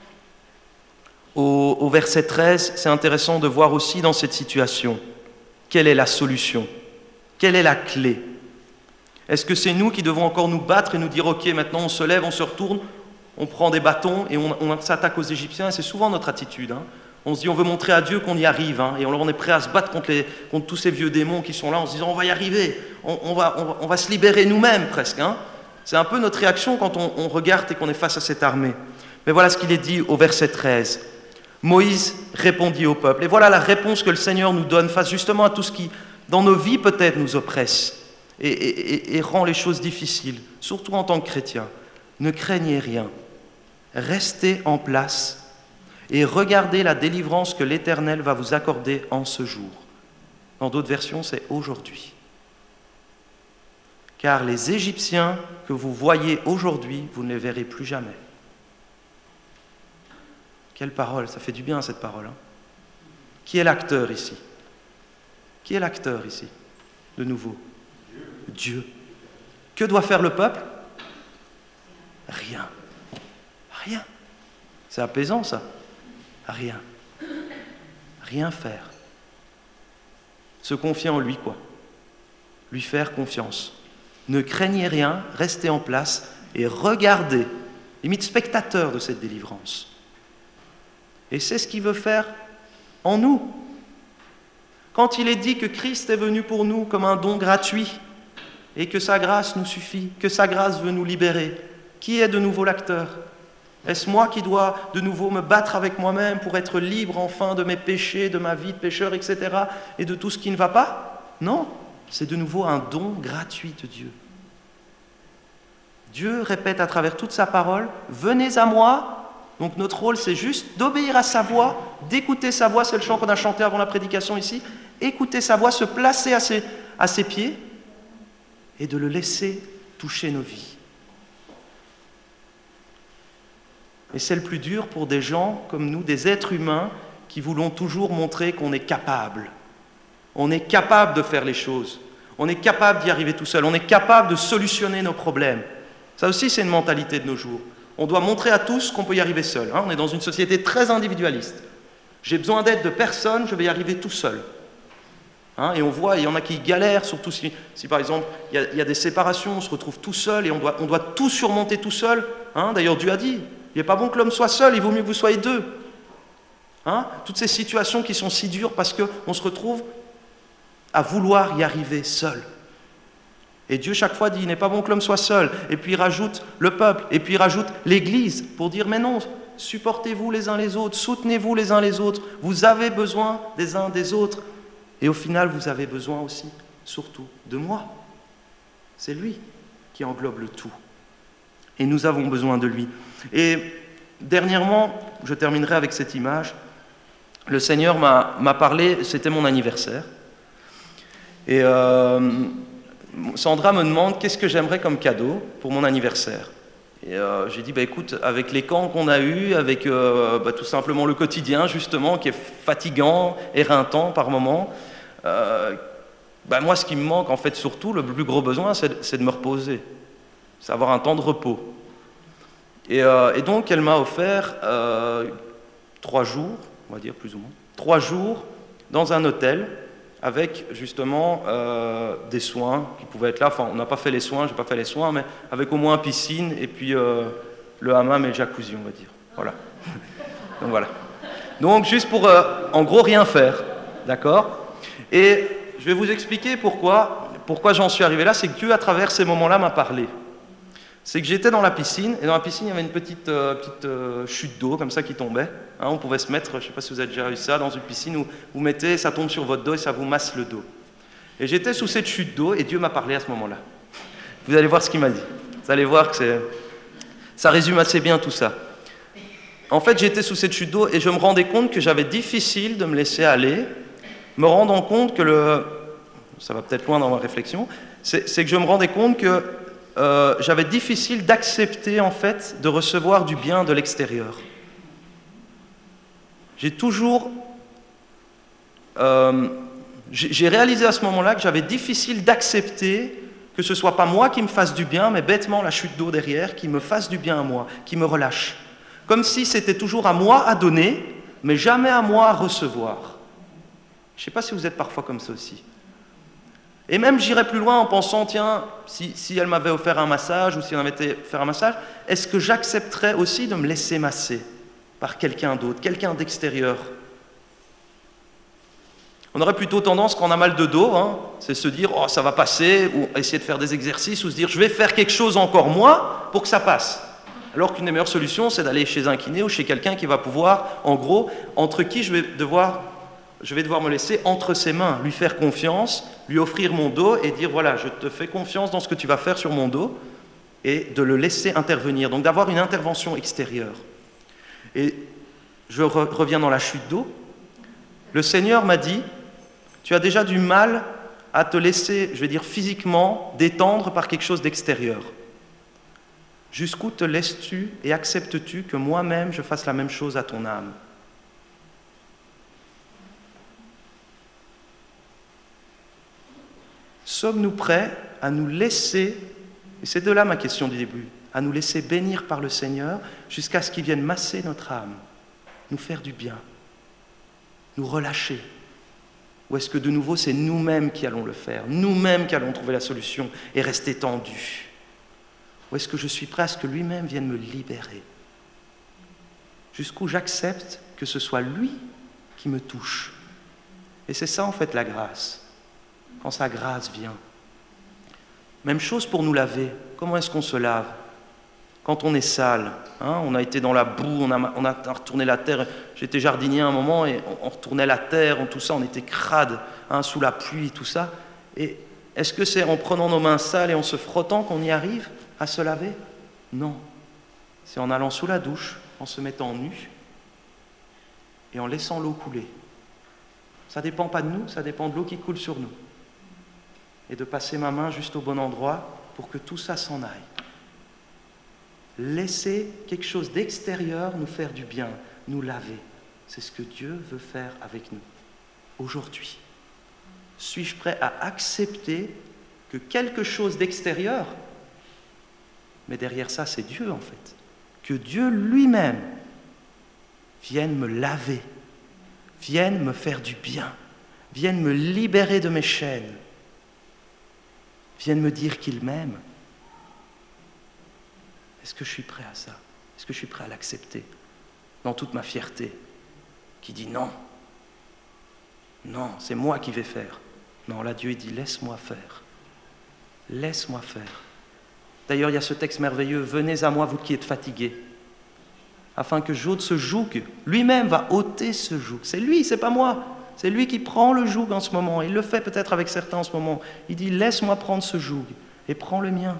au, au verset treize, c'est intéressant de voir aussi dans cette situation, quelle est la solution? Quelle est la clé? Est-ce que c'est nous qui devons encore nous battre et nous dire « Ok, maintenant on se lève, on se retourne, on prend des bâtons et on, on s'attaque aux Égyptiens » et c'est souvent notre attitude. Hein. On se dit, on veut montrer à Dieu qu'on y arrive, hein, et on est prêt à se battre contre, les, contre tous ces vieux démons qui sont là, en se disant, on va y arriver, on, on, va, on, va, on va se libérer nous-mêmes presque. Hein. C'est un peu notre réaction quand on, on regarde et qu'on est face à cette armée. Mais voilà ce qu'il est dit au verset treize. Moïse répondit au peuple. Et voilà la réponse que le Seigneur nous donne face justement à tout ce qui, dans nos vies peut-être, nous oppresse et, et, et rend les choses difficiles, surtout en tant que chrétien. Ne craignez rien, restez en place et regardez la délivrance que l'Éternel va vous accorder en ce jour. Dans d'autres versions, c'est aujourd'hui. Car les Égyptiens que vous voyez aujourd'hui, vous ne les verrez plus jamais. Quelle parole, ça fait du bien cette parole. Hein. Qui est l'acteur ici? Qui est l'acteur ici, de nouveau? Dieu. Dieu. Que doit faire le peuple? Rien. Rien. C'est apaisant ça. Rien. Rien faire. Se confier en lui, quoi. Lui faire confiance. Ne craignez rien, restez en place et regardez, limite spectateur de cette délivrance. Et c'est ce qu'il veut faire en nous. Quand il est dit que Christ est venu pour nous comme un don gratuit et que sa grâce nous suffit, que sa grâce veut nous libérer, qui est de nouveau l'acteur? Est-ce moi qui dois de nouveau me battre avec moi-même pour être libre enfin de mes péchés, de ma vie de pécheur, et cetera et de tout ce qui ne va pas? Non, c'est de nouveau un don gratuit de Dieu. Dieu répète à travers toute sa parole, « Venez à moi ». Donc notre rôle, c'est juste d'obéir à sa voix, d'écouter sa voix, c'est le chant qu'on a chanté avant la prédication ici, écouter sa voix, se placer à ses, à ses pieds et de le laisser toucher nos vies. Et c'est le plus dur pour des gens comme nous, des êtres humains qui voulons toujours montrer qu'on est capable. On est capable de faire les choses. On est capable d'y arriver tout seul. On est capable de solutionner nos problèmes. Ça aussi, c'est une mentalité de nos jours. On doit montrer à tous qu'on peut y arriver seul. Hein. On est dans une société très individualiste. J'ai besoin d'aide de personne, je vais y arriver tout seul. Hein, et on voit, il y en a qui galèrent, surtout si, si par exemple, il y, a, il y a des séparations, on se retrouve tout seul et on doit, on doit tout surmonter tout seul. Hein. D'ailleurs, Dieu a dit, il n'est pas bon que l'homme soit seul, il vaut mieux que vous soyez deux. Hein. Toutes ces situations qui sont si dures parce qu'on se retrouve à vouloir y arriver seul. Et Dieu, chaque fois, dit, il n'est pas bon que l'homme soit seul. Et puis il rajoute le peuple, et puis il rajoute l'Église, pour dire, mais non, supportez-vous les uns les autres, soutenez-vous les uns les autres, vous avez besoin des uns des autres. Et au final, vous avez besoin aussi, surtout, de moi. C'est lui qui englobe le tout. Et nous avons besoin de lui. Et dernièrement, je terminerai avec cette image, le Seigneur m'a, m'a parlé, c'était mon anniversaire, et... Euh, Sandra me demande qu'est-ce que j'aimerais comme cadeau pour mon anniversaire. Et euh, j'ai dit, bah, écoute, avec les camps qu'on a eus, avec euh, bah, tout simplement le quotidien, justement, qui est fatigant, éreintant par moments, euh, bah, moi, ce qui me manque, en fait, surtout, le plus gros besoin, c'est de, c'est de me reposer, c'est avoir un temps de repos. Et, euh, et donc, elle m'a offert euh, trois jours, on va dire plus ou moins, trois jours dans un hôtel avec justement euh, des soins qui pouvaient être là. Enfin, on n'a pas fait les soins, j'ai pas fait les soins, mais avec au moins piscine et puis euh, le hammam et le jacuzzi, on va dire. Voilà. Donc voilà. Donc juste pour, euh, en gros, rien faire, d'accord? Et je vais vous expliquer pourquoi, pourquoi j'en suis arrivé là. C'est que Dieu, à travers ces moments-là, m'a parlé. C'est que j'étais dans la piscine, et dans la piscine, il y avait une petite, euh, petite euh, chute d'eau, comme ça, qui tombait. Hein, on pouvait se mettre, je ne sais pas si vous avez déjà eu ça, dans une piscine où vous mettez, ça tombe sur votre dos et ça vous masse le dos. Et j'étais sous cette chute d'eau, et Dieu m'a parlé à ce moment-là. Vous allez voir ce qu'il m'a dit. Vous allez voir que c'est... ça résume assez bien tout ça. En fait, j'étais sous cette chute d'eau, et je me rendais compte que j'avais difficile de me laisser aller, me rendant compte que le... ça va peut-être loin dans ma réflexion, c'est, c'est que je me rendais compte que Euh, j'avais difficile d'accepter en fait de recevoir du bien de l'extérieur. J'ai toujours, euh, j'ai réalisé à ce moment-là que j'avais difficile d'accepter que ce soit pas moi qui me fasse du bien, mais bêtement la chute d'eau derrière qui me fasse du bien à moi, qui me relâche. Comme si c'était toujours à moi à donner, mais jamais à moi à recevoir. Je ne sais pas si vous êtes parfois comme ça aussi. Et même j'irais plus loin en pensant, tiens, si, si elle m'avait offert un massage ou si elle m'avait été faire un massage, est-ce que j'accepterais aussi de me laisser masser par quelqu'un d'autre, quelqu'un d'extérieur? On aurait plutôt tendance, quand on a mal de dos, hein, c'est se dire, oh ça va passer, ou essayer de faire des exercices, ou se dire, je vais faire quelque chose encore moi pour que ça passe. Alors qu'une des meilleures solutions, c'est d'aller chez un kiné ou chez quelqu'un qui va pouvoir, en gros, entre qui je vais devoir... je vais devoir me laisser entre ses mains, lui faire confiance, lui offrir mon dos et dire voilà, je te fais confiance dans ce que tu vas faire sur mon dos et de le laisser intervenir, donc d'avoir une intervention extérieure. Et je re- reviens dans la chute d'eau. Le Seigneur m'a dit, tu as déjà du mal à te laisser, je vais dire physiquement, détendre par quelque chose d'extérieur. Jusqu'où te laisses-tu et acceptes-tu que moi-même je fasse la même chose à ton âme ? Sommes-nous prêts à nous laisser, et c'est de là ma question du début, à nous laisser bénir par le Seigneur jusqu'à ce qu'il vienne masser notre âme, nous faire du bien, nous relâcher? Ou est-ce que de nouveau c'est nous-mêmes qui allons le faire, nous-mêmes qui allons trouver la solution et rester tendus? Ou est-ce que je suis prêt à ce que lui-même vienne me libérer? Jusqu'où j'accepte que ce soit lui qui me touche. Et c'est ça en fait la grâce. Quand sa grâce vient. Même chose pour nous laver. Comment est-ce qu'on se lave? Quand on est sale, hein, on a été dans la boue, on a, on a retourné la terre. J'étais jardinier à un moment et on, on retournait la terre, on, tout ça, on était crade, hein, sous la pluie, tout ça. Et est-ce que c'est en prenant nos mains sales et en se frottant qu'on y arrive à se laver? Non. C'est en allant sous la douche, en se mettant nu et en laissant l'eau couler. Ça ne dépend pas de nous, ça dépend de l'eau qui coule sur nous. Et de passer ma main juste au bon endroit pour que tout ça s'en aille. Laisser quelque chose d'extérieur nous faire du bien, nous laver. C'est ce que Dieu veut faire avec nous, aujourd'hui. Suis-je prêt à accepter que quelque chose d'extérieur, mais derrière ça c'est Dieu en fait, que Dieu lui-même vienne me laver, vienne me faire du bien, vienne me libérer de mes chaînes, vienne me dire qu'il m'aime? Est-ce que je suis prêt à ça? Est-ce que je suis prêt à l'accepter dans toute ma fierté qui dit non, non, c'est moi qui vais faire? Non, là Dieu dit laisse-moi faire, laisse-moi faire. D'ailleurs il y a ce texte merveilleux, venez à moi vous qui êtes fatigués, afin que j'ôte ce joug. Lui-même va ôter ce joug, c'est lui, c'est pas moi. C'est lui qui prend le joug en ce moment. Il le fait peut-être avec certains en ce moment. Il dit, laisse-moi prendre ce joug et prends le mien.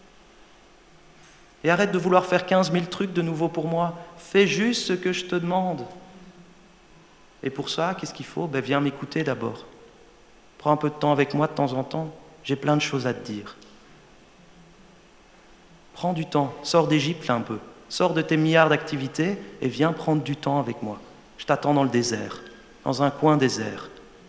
Et arrête de vouloir faire quinze mille trucs de nouveau pour moi. Fais juste ce que je te demande. Et pour ça, qu'est-ce qu'il faut? Ben, viens m'écouter d'abord. Prends un peu de temps avec moi de temps en temps. J'ai plein de choses à te dire. Prends du temps. Sors d'Égypte là un peu. Sors de tes milliards d'activités et viens prendre du temps avec moi. Je t'attends dans le désert. Dans un coin désert.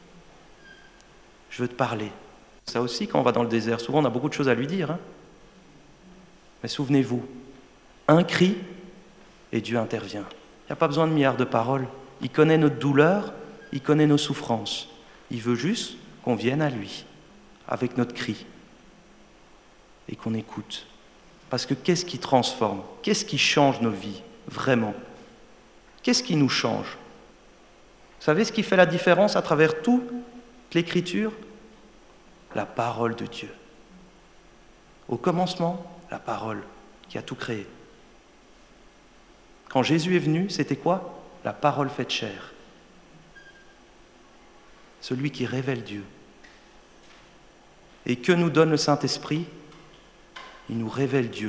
Je veux te parler. Ça aussi, quand on va dans le désert, souvent on a beaucoup de choses à lui dire. Hein. Mais souvenez-vous, Un cri, et Dieu intervient. Il n'y a pas besoin de milliards de paroles. Il connaît notre douleur, il connaît nos souffrances. Il veut juste qu'on vienne à lui, avec notre cri, et qu'on écoute. Parce que qu'est-ce qui transforme? Qu'est-ce qui change nos vies, vraiment? Qu'est-ce qui nous change? Vous savez ce qui fait la différence à travers toute l'Écriture? La parole de Dieu. Au commencement, la parole qui a tout créé. Quand Jésus est venu, c'était quoi? La parole faite chair. Celui qui révèle Dieu. Et que nous donne le Saint-Esprit? Il nous révèle Dieu.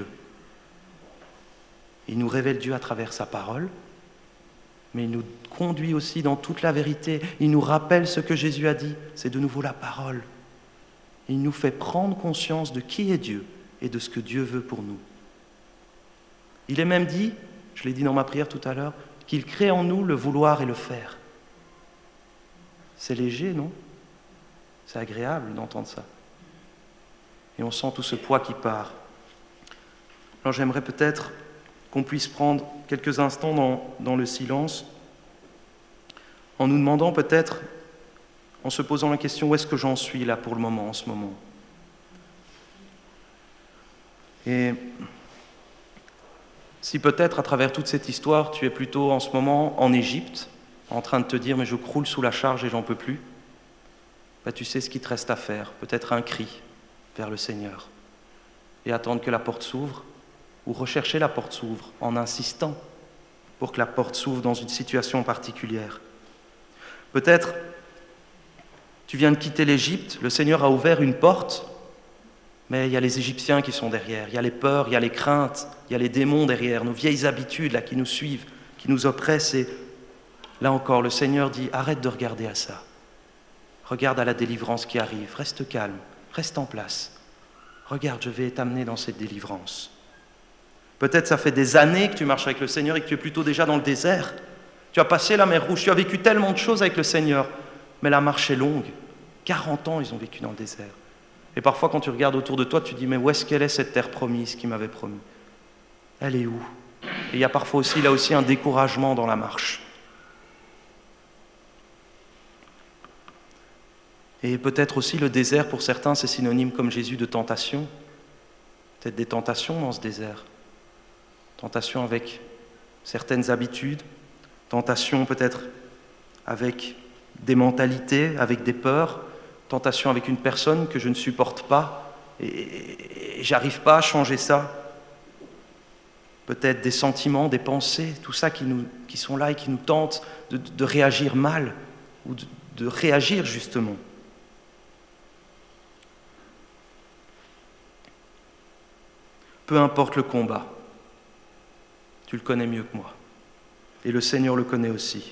Il nous révèle Dieu à travers sa parole, mais il nous conduit aussi dans toute la vérité. Il nous rappelle ce que Jésus a dit, c'est de nouveau la parole. Il nous fait prendre conscience de qui est Dieu et de ce que Dieu veut pour nous. Il est même dit, je l'ai dit dans ma prière tout à l'heure, qu'il crée en nous le vouloir et le faire. C'est léger, non? C'est agréable d'entendre ça. Et on sent tout ce poids qui part. Alors j'aimerais peut-être qu'on puisse prendre quelques instants dans, dans le silence, en nous demandant peut-être, en se posant la question, où est-ce que j'en suis là pour le moment, en ce moment? Et si peut-être à travers toute cette histoire, tu es plutôt en ce moment en Égypte, en train de te dire « mais je croule sous la charge et j'en peux plus », ben, tu sais ce qu'il te reste à faire, peut-être un cri vers le Seigneur, et attendre que la porte s'ouvre, ou rechercher la porte s'ouvre en insistant pour que la porte s'ouvre dans une situation particulière. Peut-être, tu viens de quitter l'Égypte, le Seigneur a ouvert une porte, mais il y a les Égyptiens qui sont derrière, il y a les peurs, il y a les craintes, il y a les démons derrière, nos vieilles habitudes là, qui nous suivent, qui nous oppressent. Et là encore, le Seigneur dit, arrête de regarder à ça. Regarde à la délivrance qui arrive, reste calme, reste en place. Regarde, je vais t'amener dans cette délivrance. Peut-être ça fait des années que tu marches avec le Seigneur et que tu es plutôt déjà dans le désert. Tu as passé la mer Rouge, tu as vécu tellement de choses avec le Seigneur, mais la marche est longue. quarante ans, ils ont vécu dans le désert. Et parfois, quand tu regardes autour de toi, tu te dis, mais où est-ce qu'elle est cette terre promise qu'il m'avait promis? Elle est où? Et il y a parfois aussi, là aussi, un découragement dans la marche. Et peut-être aussi le désert, pour certains, c'est synonyme comme Jésus de tentation. Peut-être des tentations dans ce désert. Tentation avec certaines habitudes, tentation peut-être avec des mentalités, avec des peurs, tentation avec une personne que je ne supporte pas et, et, et j'arrive pas à changer ça. Peut-être des sentiments, des pensées, tout ça qui, nous, qui sont là et qui nous tentent de, de réagir mal ou de, de réagir justement. Peu importe le combat, tu le connais mieux que moi. Et le Seigneur le connaît aussi.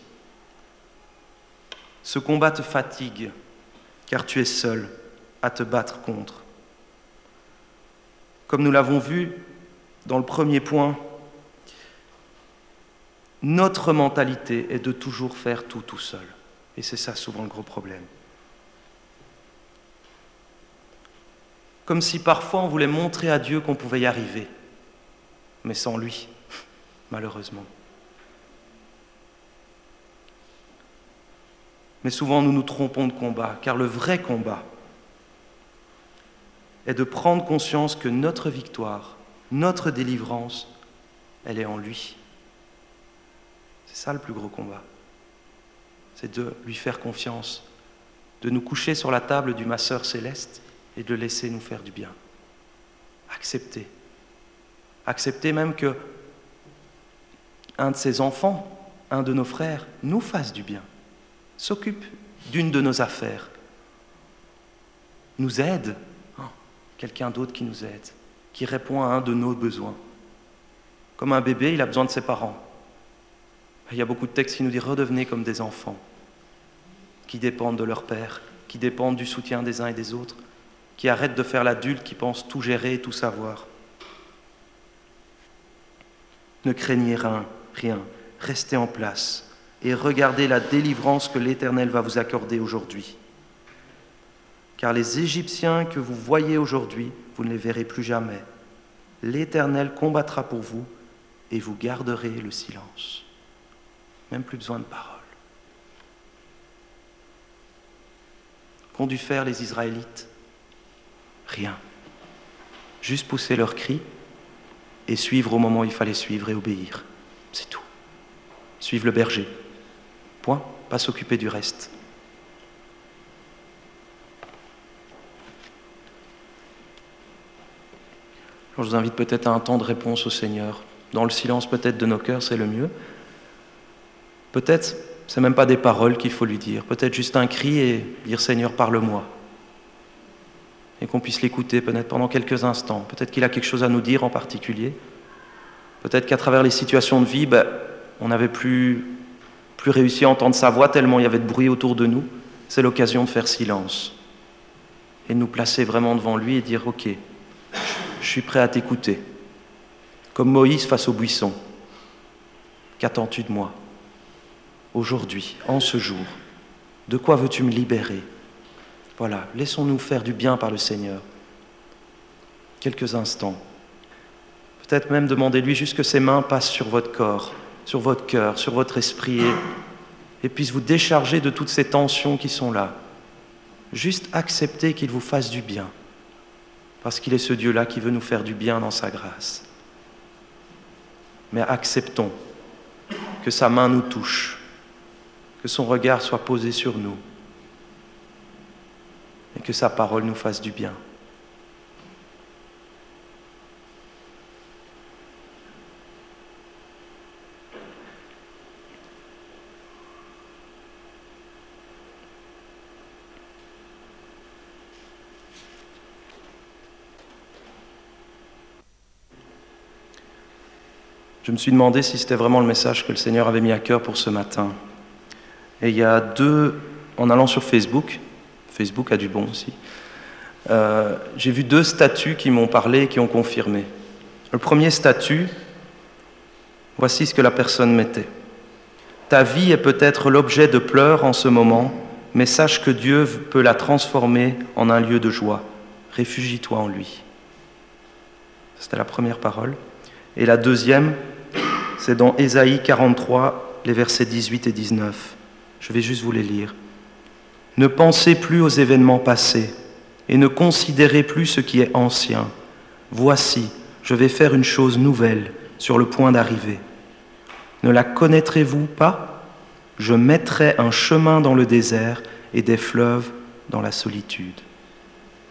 Ce combat te fatigue, car tu es seul à te battre contre. Comme nous l'avons vu dans le premier point, notre mentalité est de toujours faire tout tout seul. Et c'est ça souvent le gros problème. Comme si parfois on voulait montrer à Dieu qu'on pouvait y arriver, mais sans lui, malheureusement. Mais souvent nous nous trompons de combat, car le vrai combat est de prendre conscience que notre victoire, notre délivrance, elle est en lui. C'est ça le plus gros combat. C'est de lui faire confiance, de nous coucher sur la table du Masseur céleste et de le laisser nous faire du bien. Accepter. Accepter même que un de ses enfants, un de nos frères, nous fasse du bien, s'occupe d'une de nos affaires, nous aide, oh, quelqu'un d'autre qui nous aide, qui répond à un de nos besoins. Comme un bébé, il a besoin de ses parents. Il y a beaucoup de textes qui nous disent « redevenez comme des enfants » qui dépendent de leur père, qui dépendent du soutien des uns et des autres, qui arrêtent de faire l'adulte qui pense tout gérer et tout savoir. Ne craignez rien, rien, restez en place et regardez la délivrance que l'Éternel va vous accorder aujourd'hui. Car les Égyptiens que vous voyez aujourd'hui, vous ne les verrez plus jamais. L'Éternel combattra pour vous et vous garderez le silence. Même plus besoin de parole. Qu'ont dû faire les Israélites? Rien. Juste pousser leurs cris et suivre au moment où il fallait suivre et obéir. C'est tout. Suivre le berger. Point. Pas s'occuper du reste. Alors, je vous invite peut-être à un temps de réponse au Seigneur. Dans le silence peut-être de nos cœurs, c'est le mieux. Peut-être, c'est même pas des paroles qu'il faut lui dire. Peut-être juste un cri et dire « Seigneur, parle-moi ». Et qu'on puisse l'écouter peut-être pendant quelques instants. Peut-être qu'il a quelque chose à nous dire en particulier. Peut-être qu'à travers les situations de vie, ben, on n'avait plus, plus réussi à entendre sa voix tellement il y avait de bruit autour de nous. C'est l'occasion de faire silence. Et de nous placer vraiment devant lui et dire « Ok, je suis prêt à t'écouter. » Comme Moïse face au buisson. Qu'attends-tu de moi? Aujourd'hui, en ce jour, de quoi veux-tu me libérer? Voilà, laissons-nous faire du bien par le Seigneur. Quelques instants. Peut-être même demandez-lui juste que ses mains passent sur votre corps, sur votre cœur, sur votre esprit et, et puissent vous décharger de toutes ces tensions qui sont là. Juste accepter qu'il vous fasse du bien, parce qu'il est ce Dieu-là qui veut nous faire du bien dans sa grâce. Mais acceptons que sa main nous touche, que son regard soit posé sur nous et que sa parole nous fasse du bien. Je me suis demandé si c'était vraiment le message que le Seigneur avait mis à cœur pour ce matin. Et il y a deux, en allant sur Facebook, Facebook a du bon aussi, euh, j'ai vu deux statuts qui m'ont parlé et qui ont confirmé. Le premier statut, voici ce que la personne mettait. Ta vie est peut-être l'objet de pleurs en ce moment, mais sache que Dieu peut la transformer en un lieu de joie. Réfugie-toi en lui. C'était la première parole. Et la deuxième, c'est dans Ésaïe quarante-trois, les versets dix-huit et dix-neuf. Je vais juste vous les lire. Ne pensez plus aux événements passés et ne considérez plus ce qui est ancien. Voici, je vais faire une chose nouvelle sur le point d'arriver. Ne la connaîtrez-vous pas? Je mettrai un chemin dans le désert et des fleuves dans la solitude.